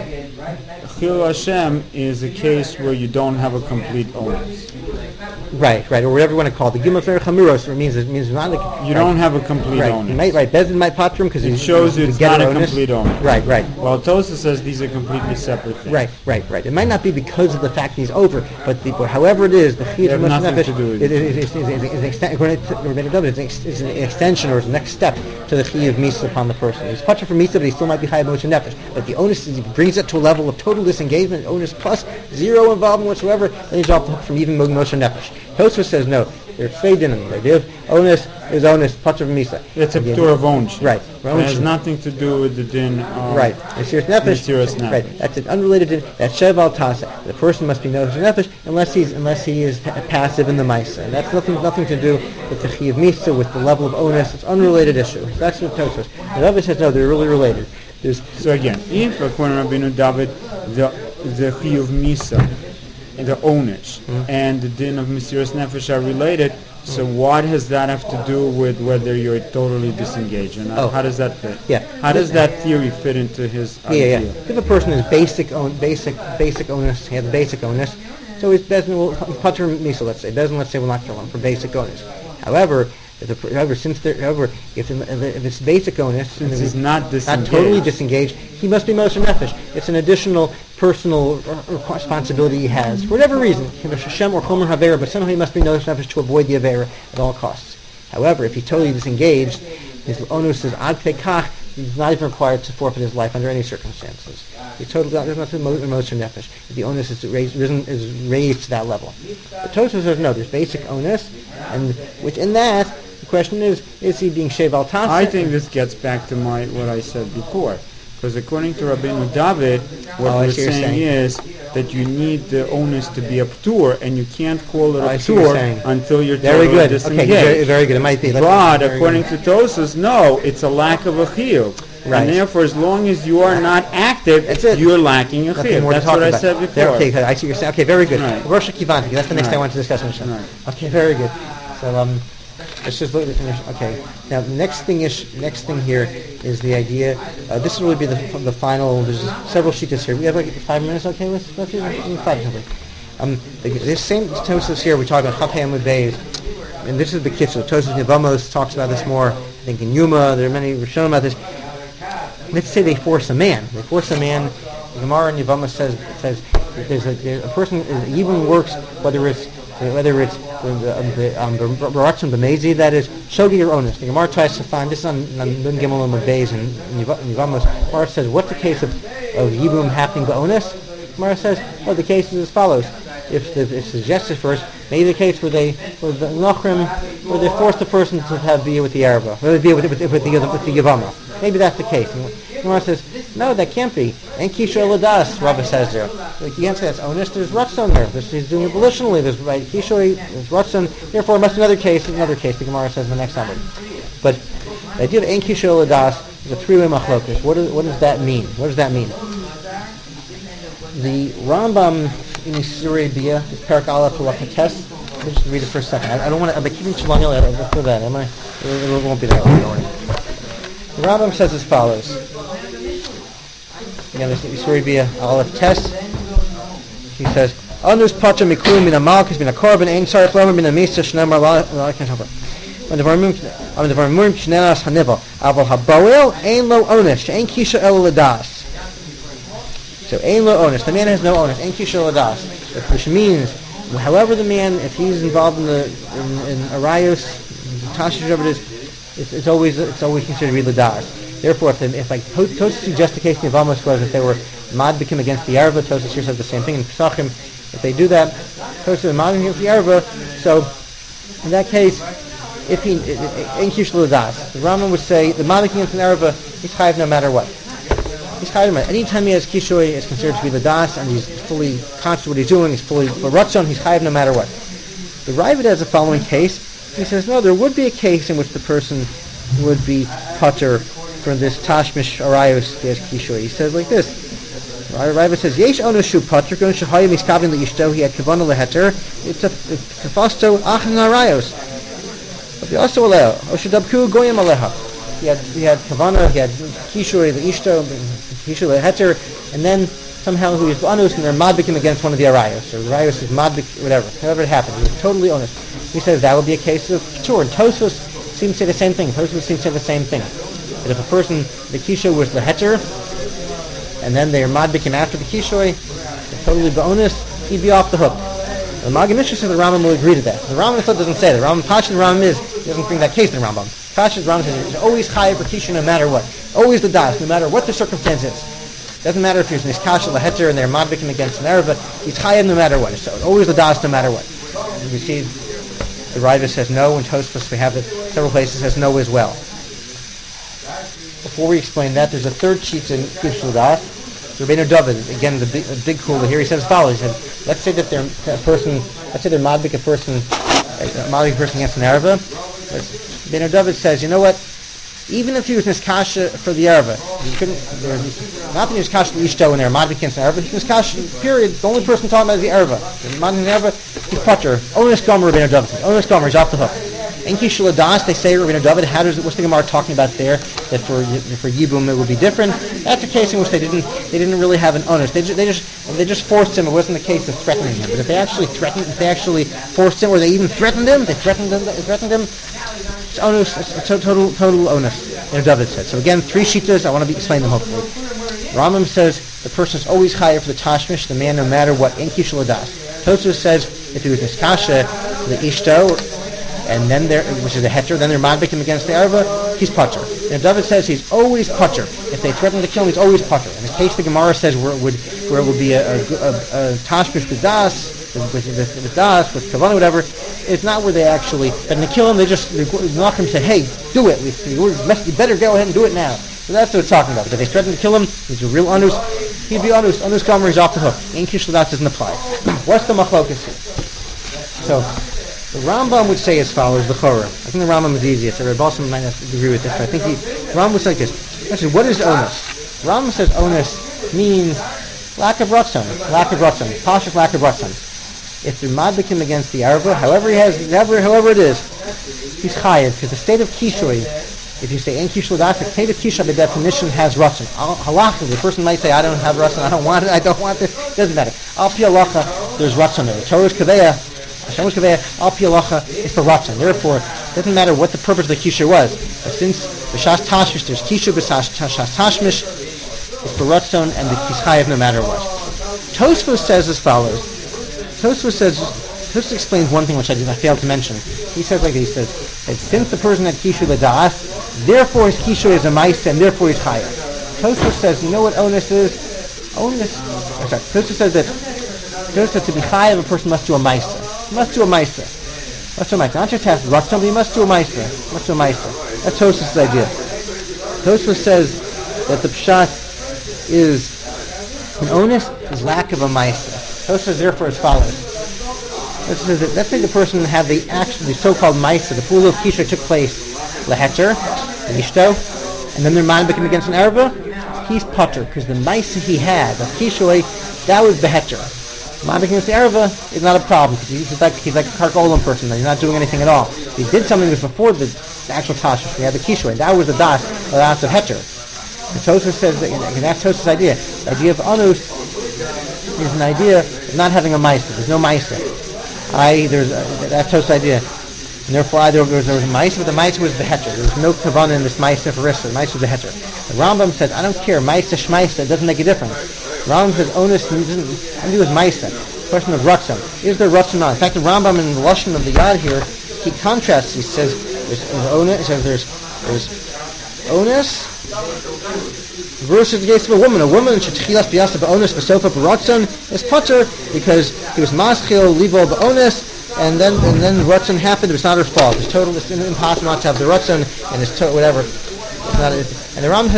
S2: Chil Hashem is a case where you don't have a complete onus.
S1: Right, or whatever you want to call it. The Gimel Fer Chamuros means not like
S2: You don't have a complete
S1: right.
S2: onus.
S1: You might Beis Din might patur him because
S2: It shows you it's not a complete onus.
S1: Right.
S2: Well, Tosa says these are completely separate things.
S1: Right. It might not be because of the fact he's over, but however it is, the chiyuv
S2: have
S1: Moshe
S2: nothing
S1: Nefesh
S2: to do with
S1: is an extension. According to Rabbeinu David, it's an extension or it's the next step to the chiyuv misa upon the person. He's patur from misa, but he still might be chayav Moshe Nefesh. But the onus is he brings it to a level of total disengagement, onus plus zero involvement whatsoever, then he's off the hook from even Moshe Nefesh. Tosfos says no. There's tvei dinim. The idea of onus is onus patur from misa.
S2: It's a pure of ownership.
S1: Right.
S2: It has nothing to do with the din of
S1: Right. Mesiras Nefesh.
S2: Mesiras Nefesh.
S1: Right. That's an unrelated din. That's sheval tasa. The person must be Mesiras Nefesh unless he is passive in the ma'aseh. And that's nothing to do with the chiyuv misa, with the level of onus. It's an unrelated issue. That's what Tosfos. The Rebbe says no, they're really related.
S2: So again, if according to Rabbeinu David, the chiyuv misa, the onus, and the din of Mesiras Nefesh are related, so what does that have to do with whether you're totally disengaged or not?
S1: Oh.
S2: How does that fit?
S1: Yeah.
S2: How does that theory fit into his idea?
S1: If a person is basic onus, he has basic onus, so he's Beis Din will patur misa. Let's say Beis Din, will not kill him for basic onus. However, if it's basic onus,
S2: Since he's not disengaged.
S1: totally disengaged, he must be Moshe Nefesh. It's an additional personal responsibility he has for whatever reason, Hashem or Chomer Havera, but somehow he must be Moshe Nefesh to avoid the Avera at all costs. However, if he's totally disengaged, his onus is ad pekach. He's not even required to forfeit his life under any circumstances. He totally there's nothing Moshe Nefesh. The onus is raised to that level. The Tosfos says no. There's basic onus, and which in that the question is he being sheval tasa?
S2: I think this gets back to what I said before. Because according to Rabbeinu David, what we're saying is that you need the onus to be a p'tur, and you can't call it a p'tur until you're
S1: very
S2: totally
S1: good.
S2: disengaged.
S1: Okay, very good. It might be.
S2: But according to Tosas, no, it's a lack of a chiyuv.
S1: Right.
S2: And therefore, as long as you are not active,
S1: That's it.
S2: you're lacking a chiyuv. That's what I said before.
S1: Okay, I see what you're saying. Okay, very good.
S2: Right.
S1: Rosh Kivanti. That's the next thing I want to discuss.
S2: Right.
S1: Okay, very good. So let's just look at finish. Okay. Now the next thing here is the idea. This will really be the final. There's several sheets here. We have like 5 minutes. Okay, let's 5 minutes. This same Tosfos here we talk about Chaf Hamud Beis, and this is the Kitzur. Tosfos Yevamos talks about this more. I think in Yuma there are many Rishonim about this. Let's say they force a man. The Gemara in Yevamos says a person even works whether it's So whether it's the Ratzon B'mezi, that is Shogi or Onus. The Gemara tries to find this on Nun Gimel and Beis and Yivamos. Gemara says, what's the case of Yibum happening B'Onus? Gemara says, the case is as follows. If it's suggested first, maybe the case where the Nachrim, where they force the person to have beer with the Arava, or beer with the Yavama. Maybe that's the case. Gemara says, no, that can't be. And Kisha Ladas, Rabbi says there. Like, you can't say that's onus. There's Ratzon there. He's doing it volitionally. There's right Kisha, there's Ratzon. Therefore, it must be another case. The Gemara says in the next number. But the idea of En Kisha Ladas is a three-way machlokas. What does that mean? What does that mean? The Rambam in Surei Bia, the Perak Aleph Halachates. Let me just read it for a second. I don't want to. I'm keeping too long. I'll for that. Am I? It won't be that long. Don't worry. The Rambam says as follows. Again, this is Surei Bia Aleph Tes. He says, "Anus pacha mikrum min amalkus min akorban ein sarich lomer min amisa shnemar la kanshava." When the varmum kshnenas haniva aval haboel ein lo onesh ein kisha el ladas. So, ein lo onus. The man has no onus. Ein kisha ladas. Which means, however the man, if he's involved in arayos, tashish, whatever it is, it's always considered to be ladas. Therefore, if like Tosfos suggests the case in Yevamos was if they were madbikim against the Arava, Tosfos here says the same thing in Pesachim. If they do that, Tosfos is madbikim against the Arava. So, in that case, if he ein kisha ladas, the Rambam would say the madbikim against the Arava, he's chayiv no matter what. He's chayiv. Anytime he has kishoy, it's considered to be ladas, and he's fully conscious of what he's doing. He's fully ratzon. He's chayiv no matter what. The Ravid has the following case. He says, no, there would be a case in which the person would be pater from this tashmish arayos there's kishoy. He says like this. Ravid says, yesh onushu pater gon shehayim iskavin leishto. He had kavana leheter. It's a fasto achin arayos. But he also aleo oshadabku goyim aleha. He had kavana, he had kishoy the ishto, kishoy the heter, and then somehow he was onus and they're madbikim against one of the arayos. Or the arayos is madbik, whatever. However it happened, he was totally honest. He says that would be a case of ketur. And Tosfos seems to say the same thing. Tosfos seems to say the same thing. That if a person, the kishoy was the heter, and then they're madbikim after the kishoy, totally bonus, he'd be off the hook. The Magen Mishnah says the Rambam will agree to that. The Rambam doesn't say that. The Rambam Pasha the Rambam he doesn't bring that case in the Rambam. Pasha's Rambam says he's always chayiv for kishoy no matter what. Always the das, no matter what the circumstance is. Doesn't matter if he's niskash leheter and they're madbikim against an Arava, he's chayiv no matter what. So always the das no matter what. And we see the Ravid says no, and Tosfos we have it several places says no as well. Before we explain that, there's a third sheet in Kishu Das. Rabbeinu David, again the big kula here, he says as follows. He said, let's say that they're madbik a person against an Arava. Rabbeinu David says, you know what? Even if he was niskasha for the Arava, not that he was niskasha the Ishto when they're madbik against an Arava, he was niskasha, period. The only person talking about is the Arava. The madbik the Arava, he's pater. Onus gomer, Rabbeinu David says. Onus gomer, he's off the hook. In Kisha Ladas, they say Rabbeinu David, what's the Gemara talking about there? That for Yibum it would be different. That's a case in which they didn't really have an onus. They just forced him. It wasn't the case of threatening him. But if they actually forced him, or they even threatened him, it's onus. It's a total onus. Rabbeinu David said. So again, three shitas. I want to explain them hopefully. Rambam says the person is always chayav for the tashmish, the man, no matter what. In Kisha Ladas. Tosfos says if he was niskasha for the ishto, and then which is a heter, then they're madbikim against the Arava, he's pater. And David says he's always pater. If they threaten to kill him, he's always pater. In the case the Gemara says where it would be a tashmish with das, with das, with kavanah, whatever, it's not where they actually threaten to kill him. They knock him and say, hey, do it. You better go ahead and do it now. So that's what it's talking about. But if they threaten to kill him, he's a real anus. He'd be anus. Anus gomer is off the hook. In Kisha Ladas doesn't apply. What's the machlokas here? So the Rambam would say as follows, the Chorah. I think the Rambam is easiest. Rabbi Balsam might not agree with this, but I think the Rambam would say like this. Actually, what is onus? The Rambam says onus means lack of ratzon. Pashas lack of ratzon. If they're madbikim against the Arava, however it is, he's chayiv. Because the state of kishoy, if you say en kishoy ladas, the state of kishoy by definition has ratzon. Halacha, the person might say, I don't have ratzon, I don't want it, I don't want this. It doesn't matter. Al pi halacha, there's ratzon there. The Torah is kaveya. Hashem Kaveh, Al Pi Halacha is for Ratzon. Therefore, it doesn't matter what the purpose of the Kisha was. But since the Shas Tashmish, there's Kisha b'Shas Tashmish, it's for Ratzon and the Kischayev no matter what. Tosfos says as follows. Tosfos says Tosfos explains one thing which I failed to mention. He says like this, he says that since the person had kishu l'das, therefore his kishu is a ma'isa and therefore he's higher. Tosfos says, you know what onus is? Tosfos says that to be chayav, a person must do a ma'isa. Must do a ma'isa. Not just have ratzon, but he must do a ma'isa. That's Tosfos' idea. Tosfos says that the pshat is an onus is lack of a ma'isa. Tosfos says therefore as follows. Let's say the person had the so-called ma'isa, the pool of kisha took place, leheter, lishto, and then their mind became against an erva. He's potter because the ma'isa he had, the kishoy, that was beheter. Mind against the erva is not a problem because he's like a karkolam person. He's not doing anything at all. He did something that was before the actual tashish. He had the kishoy. That was the das of heter. And Tosfos says that's Tosfos' idea. The idea of anus is an idea of not having a ma'isa. There's no ma'isa. That's Tosfos' idea. And therefore, either there was a ma'isa, but the ma'isa was beheter. There was no kavanah in this ma'isa for rissa. The ma'isa was beheter. The Rambam said, I don't care, ma'isa shma'isa, it doesn't make a difference. The Rambam says, onus doesn't do with ma'isa. Question of ratzon. Is there ratzon on? In fact, the Rambam in the Lashon of the Yad here, he contrasts. He says, there's onus versus the case of a woman. A woman should tchilas b'yasa b'onus v'sofa b'ratzon is potter because he was maschil livo b'onus. And then Ratzon happened. It was not her fault. It's impossible not to have the Ratzon, and it's whatever. It's not. And the Rambam says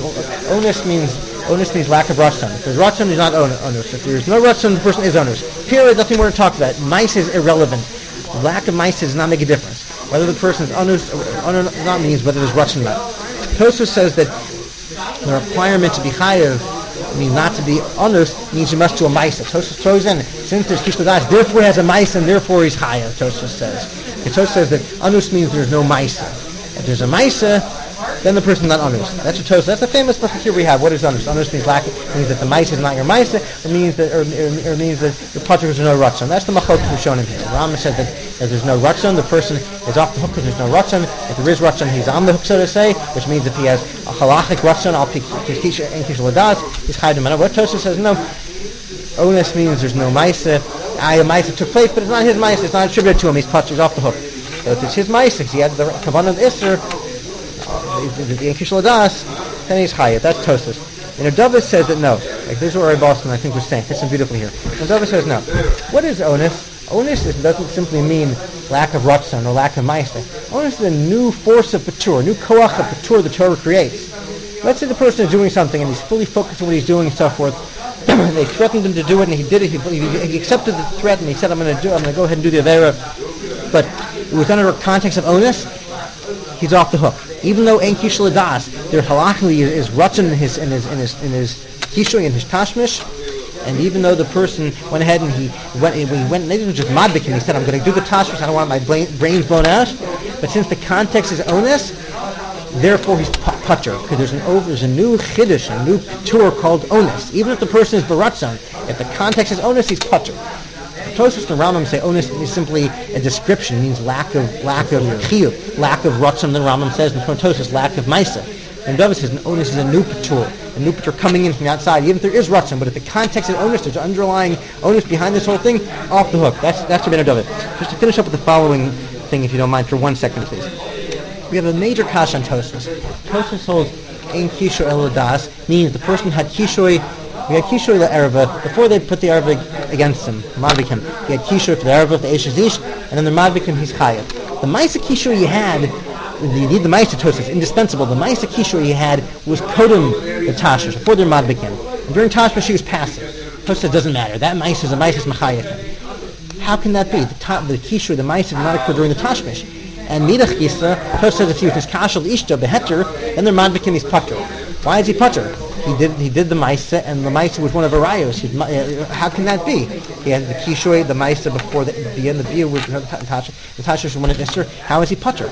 S1: onus means lack of Ratzon. If there's Ratzon, there's not onus. If there's no Ratzon, the person is onus. Period. Nothing more to talk about. Mice is irrelevant. Lack of mice does not make a difference. Whether the person is onus or not means whether there's Ratzon or not. Tosfos says that the requirement to be chayav means not to be onus means you must do a ma'isa. Tosfos throws in, since there's kish l'das, therefore he has a ma'isa and therefore he's chayav, Tosfos says. And Tosfos says that onus means there's no ma'isa. If there's a ma'isa, then the person's not onus. That's what Tosfos. That's a famous book here we have. What is onus? Onus means means that the ma'isa is not your ma'isa. It means that your potter is no ratzon. That's the machlok we've shown him here. Rambam said that if there's no ratzon, the person is off the hook because there's no ratzon. If there is ratzon, he's on the hook, so to say, which means if he has a halachic ratzon, I'll pick kisha and kisha l'das, he's chayav d'mana. What Tosfos says, no, onus means there's no ma'isa. A ma'isa took place, but it's not his ma'isa. It's not attributed to him. He's potter, he's off the hook. So if it's his ma'isa, because he had the kavanah of Isser, the kisha l'das, then he's chayav. That's Tosfos. And David says that no. Like this is what Rabbi Boston I think was saying. Fits him beautifully here. And David says no. What is onus? Onus doesn't simply mean lack of ratzon or lack of ma'aseh. Onus is a new force of patur, new koach of patur the Torah creates. Let's say the person is doing something and he's fully focused on what he's doing and so forth. They threatened him to do it and he did it. He accepted the threat and he said, I'm going to go ahead and do the avera. But it was under a context of onus. He's off the hook. Even though ein kish l'das, there halachically is ratzon in his kishoy and his tashmish, and even though the person went ahead and he didn't just madbik him, he said, I'm going to do the tashmish, I don't want my brains blown out. But since the context is onus, therefore he's patur, because there's a new chiddush, a new patur called onus. Even if the person is baratzon, if the context is onus, he's patur. Tosfos and Rambam say onus is simply a description, means lack of chiyuv, lack of ratzon. Then Rambam says in Tosfos lack of ma'isa. And David says an onus is a new patur coming in from the outside. Even if there is ratzon, but if the context is onus, there's an underlying onus behind this whole thing, off the hook. That's Rabbeinu David. Just to finish up with the following thing, if you don't mind, for 1 second, please. We have a major kash on Tosfos. Tosfos holds ein kishoy el l'das means the person had kishoy. We had kishoy l'erva before they put the erva against him, madvikim. He had kishoy for the erva, the eish ish, and then the madvikim he's chayav. The ma'isa kishoy you had, you need the ma'isa Tosfos, indispensable. The ma'isa kishoy you had was kodem the tashmish before their madvikim. And during tashmish she was passive. Tosfos doesn't matter. That ma'isa is a ma'isa machayav. How can that be? The kishoy, the ma'isa did not occur during the tashmish. And midach gisa, Tosfos says if he was kashal ishta beheter, then their madvikim is patur. Why is he patur? He did the ma'isa, and the ma'isa was one of arayos. How can that be? He had the kishoy, the ma'isa before the end of the year was the tasha was one of Isser. How is he patur?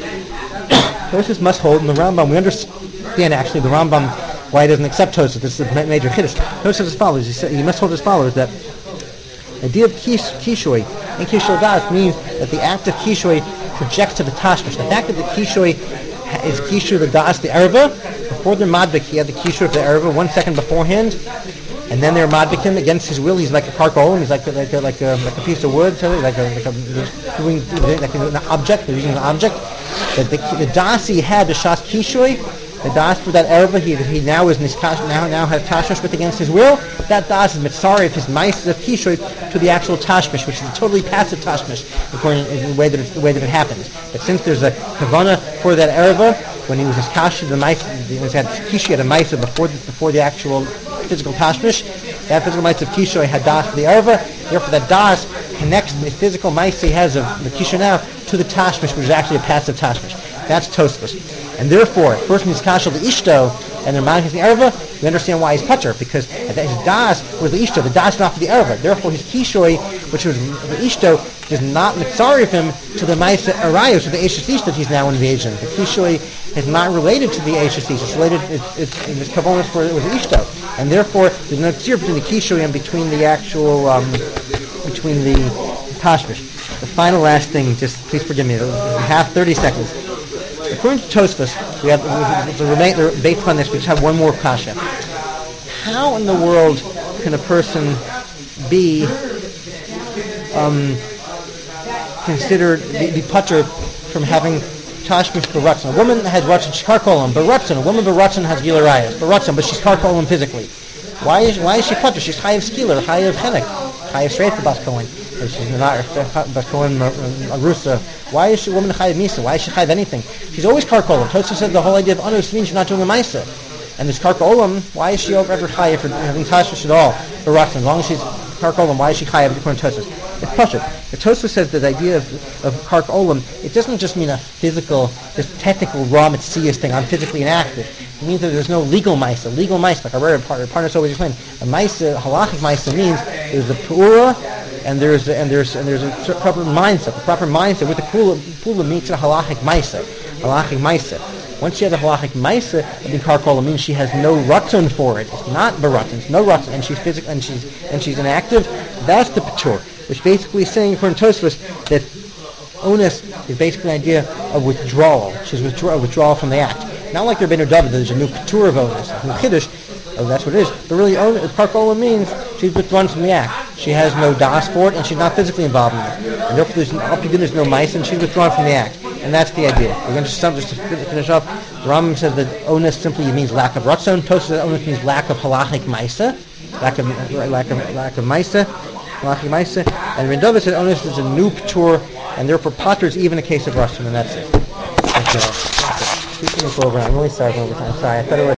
S1: Tosfos must hold in the Rambam. We understand actually the Rambam why he doesn't accept Tosfos. This is a major chiddush. Tosfos says as follows. He said he must hold as follows that the idea of kishoy and kishoy das means that the act of kishoy projects to the tashmish. The fact that the kishoy is kishoy the das the erva. Before the madbik, he had the kishoy of the erva 1 second beforehand. and then they're madbikim against his will. He's like a karkolim. He's like a piece of wood, like an object. They're using an object. That the das he had, the shas kishoy, the das for that erva, he now is now has tashmish with against his will. That das is mitzari of his mice of kishoy to the actual tashmish, which is a totally passive tashmish, according to the way that it happens. But since there's a kavana for that erva, when he was iskash the mice, he had kishoy at a mice before the actual physical tashmish, that physical mice of kishoy had das for the erva. Therefore, that das connects the physical mice he has of the kishoy now to the tashmish, which is actually a passive tashmish. That's Tosfos. And therefore, if a person is kashal the ishto and they're managing the erva, we understand why he's patur, because his das was the ishto. The das is not for the erva. Therefore, his kishoy, which was the ishto, is not mitzari of him to the ma'isa arayos, to the eshes ish that he's now engaged in. The kishoy is not related to the eshes ish. It's related. It's in this kavanas for it was the ishto, and therefore there's no tzir between the kishoy and between the actual between the tashmish. The final last thing, just please forgive me. We have 30 seconds. According to Tosfos, we have based on this. We just have one more kasha. How in the world can a person be considered be patur from having tashmish baratzon? A woman has ratzon karkolam baratzon. A woman baratzon has gilarayas baratzon, but she's karkolam physically. Why is she patur? She's chayav skila, chayav chenek, chayav straight for bas kohen. She's not bas kohen arusa. Why is she a woman chayav misa? Why is she chayav anything? She's always karkolam. Tosfos said the whole idea of anus means she's not doing a misa. And this karkolam, why is she ever chayav for having tashmish at all baratzon? As long as she's karkolam, why is she chayav according to Tosfos? It's pashut. The Tosfos says that the idea of karkolam, it doesn't just mean a physical, just technical raw mitzias thing. I'm physically inactive. It means that there's no legal maisa. Legal maisa, like our partners always explain, a maisa, halachic maisa means there's a pura and there's a proper mindset. The proper mindset with the pula meets a halachic maisa. Halachic maisa. Once she has a halachic maisa, the karkolam means she has no ratzon for it. It's not baratzon. It's no ratzon, and she's physical and she's inactive. That's the patur, which basically is saying, according to Tosfos, that onus is basically an idea of withdrawal. She's withdrawal from the act. Not like Rabbeinu David, there's a new patur of onus, a new chiddush. That's what it is. But really, karkolam means she's withdrawn from the act. She has no das for it, and she's not physically involved in it. And therefore, there's no mice, and she's withdrawn from the act. And that's the idea. We're going to just to finish up. The Rambam says that onus simply means lack of ratzon. Tosfos says onus means lack of halachic maisa, lack of maisa, halachic maisa. And Rabbeinu David said onus is a new patur, and therefore patur is even a case of ratzon, and that's it. Thank you all. I'm really sorry for overtime. Sorry, I thought it was.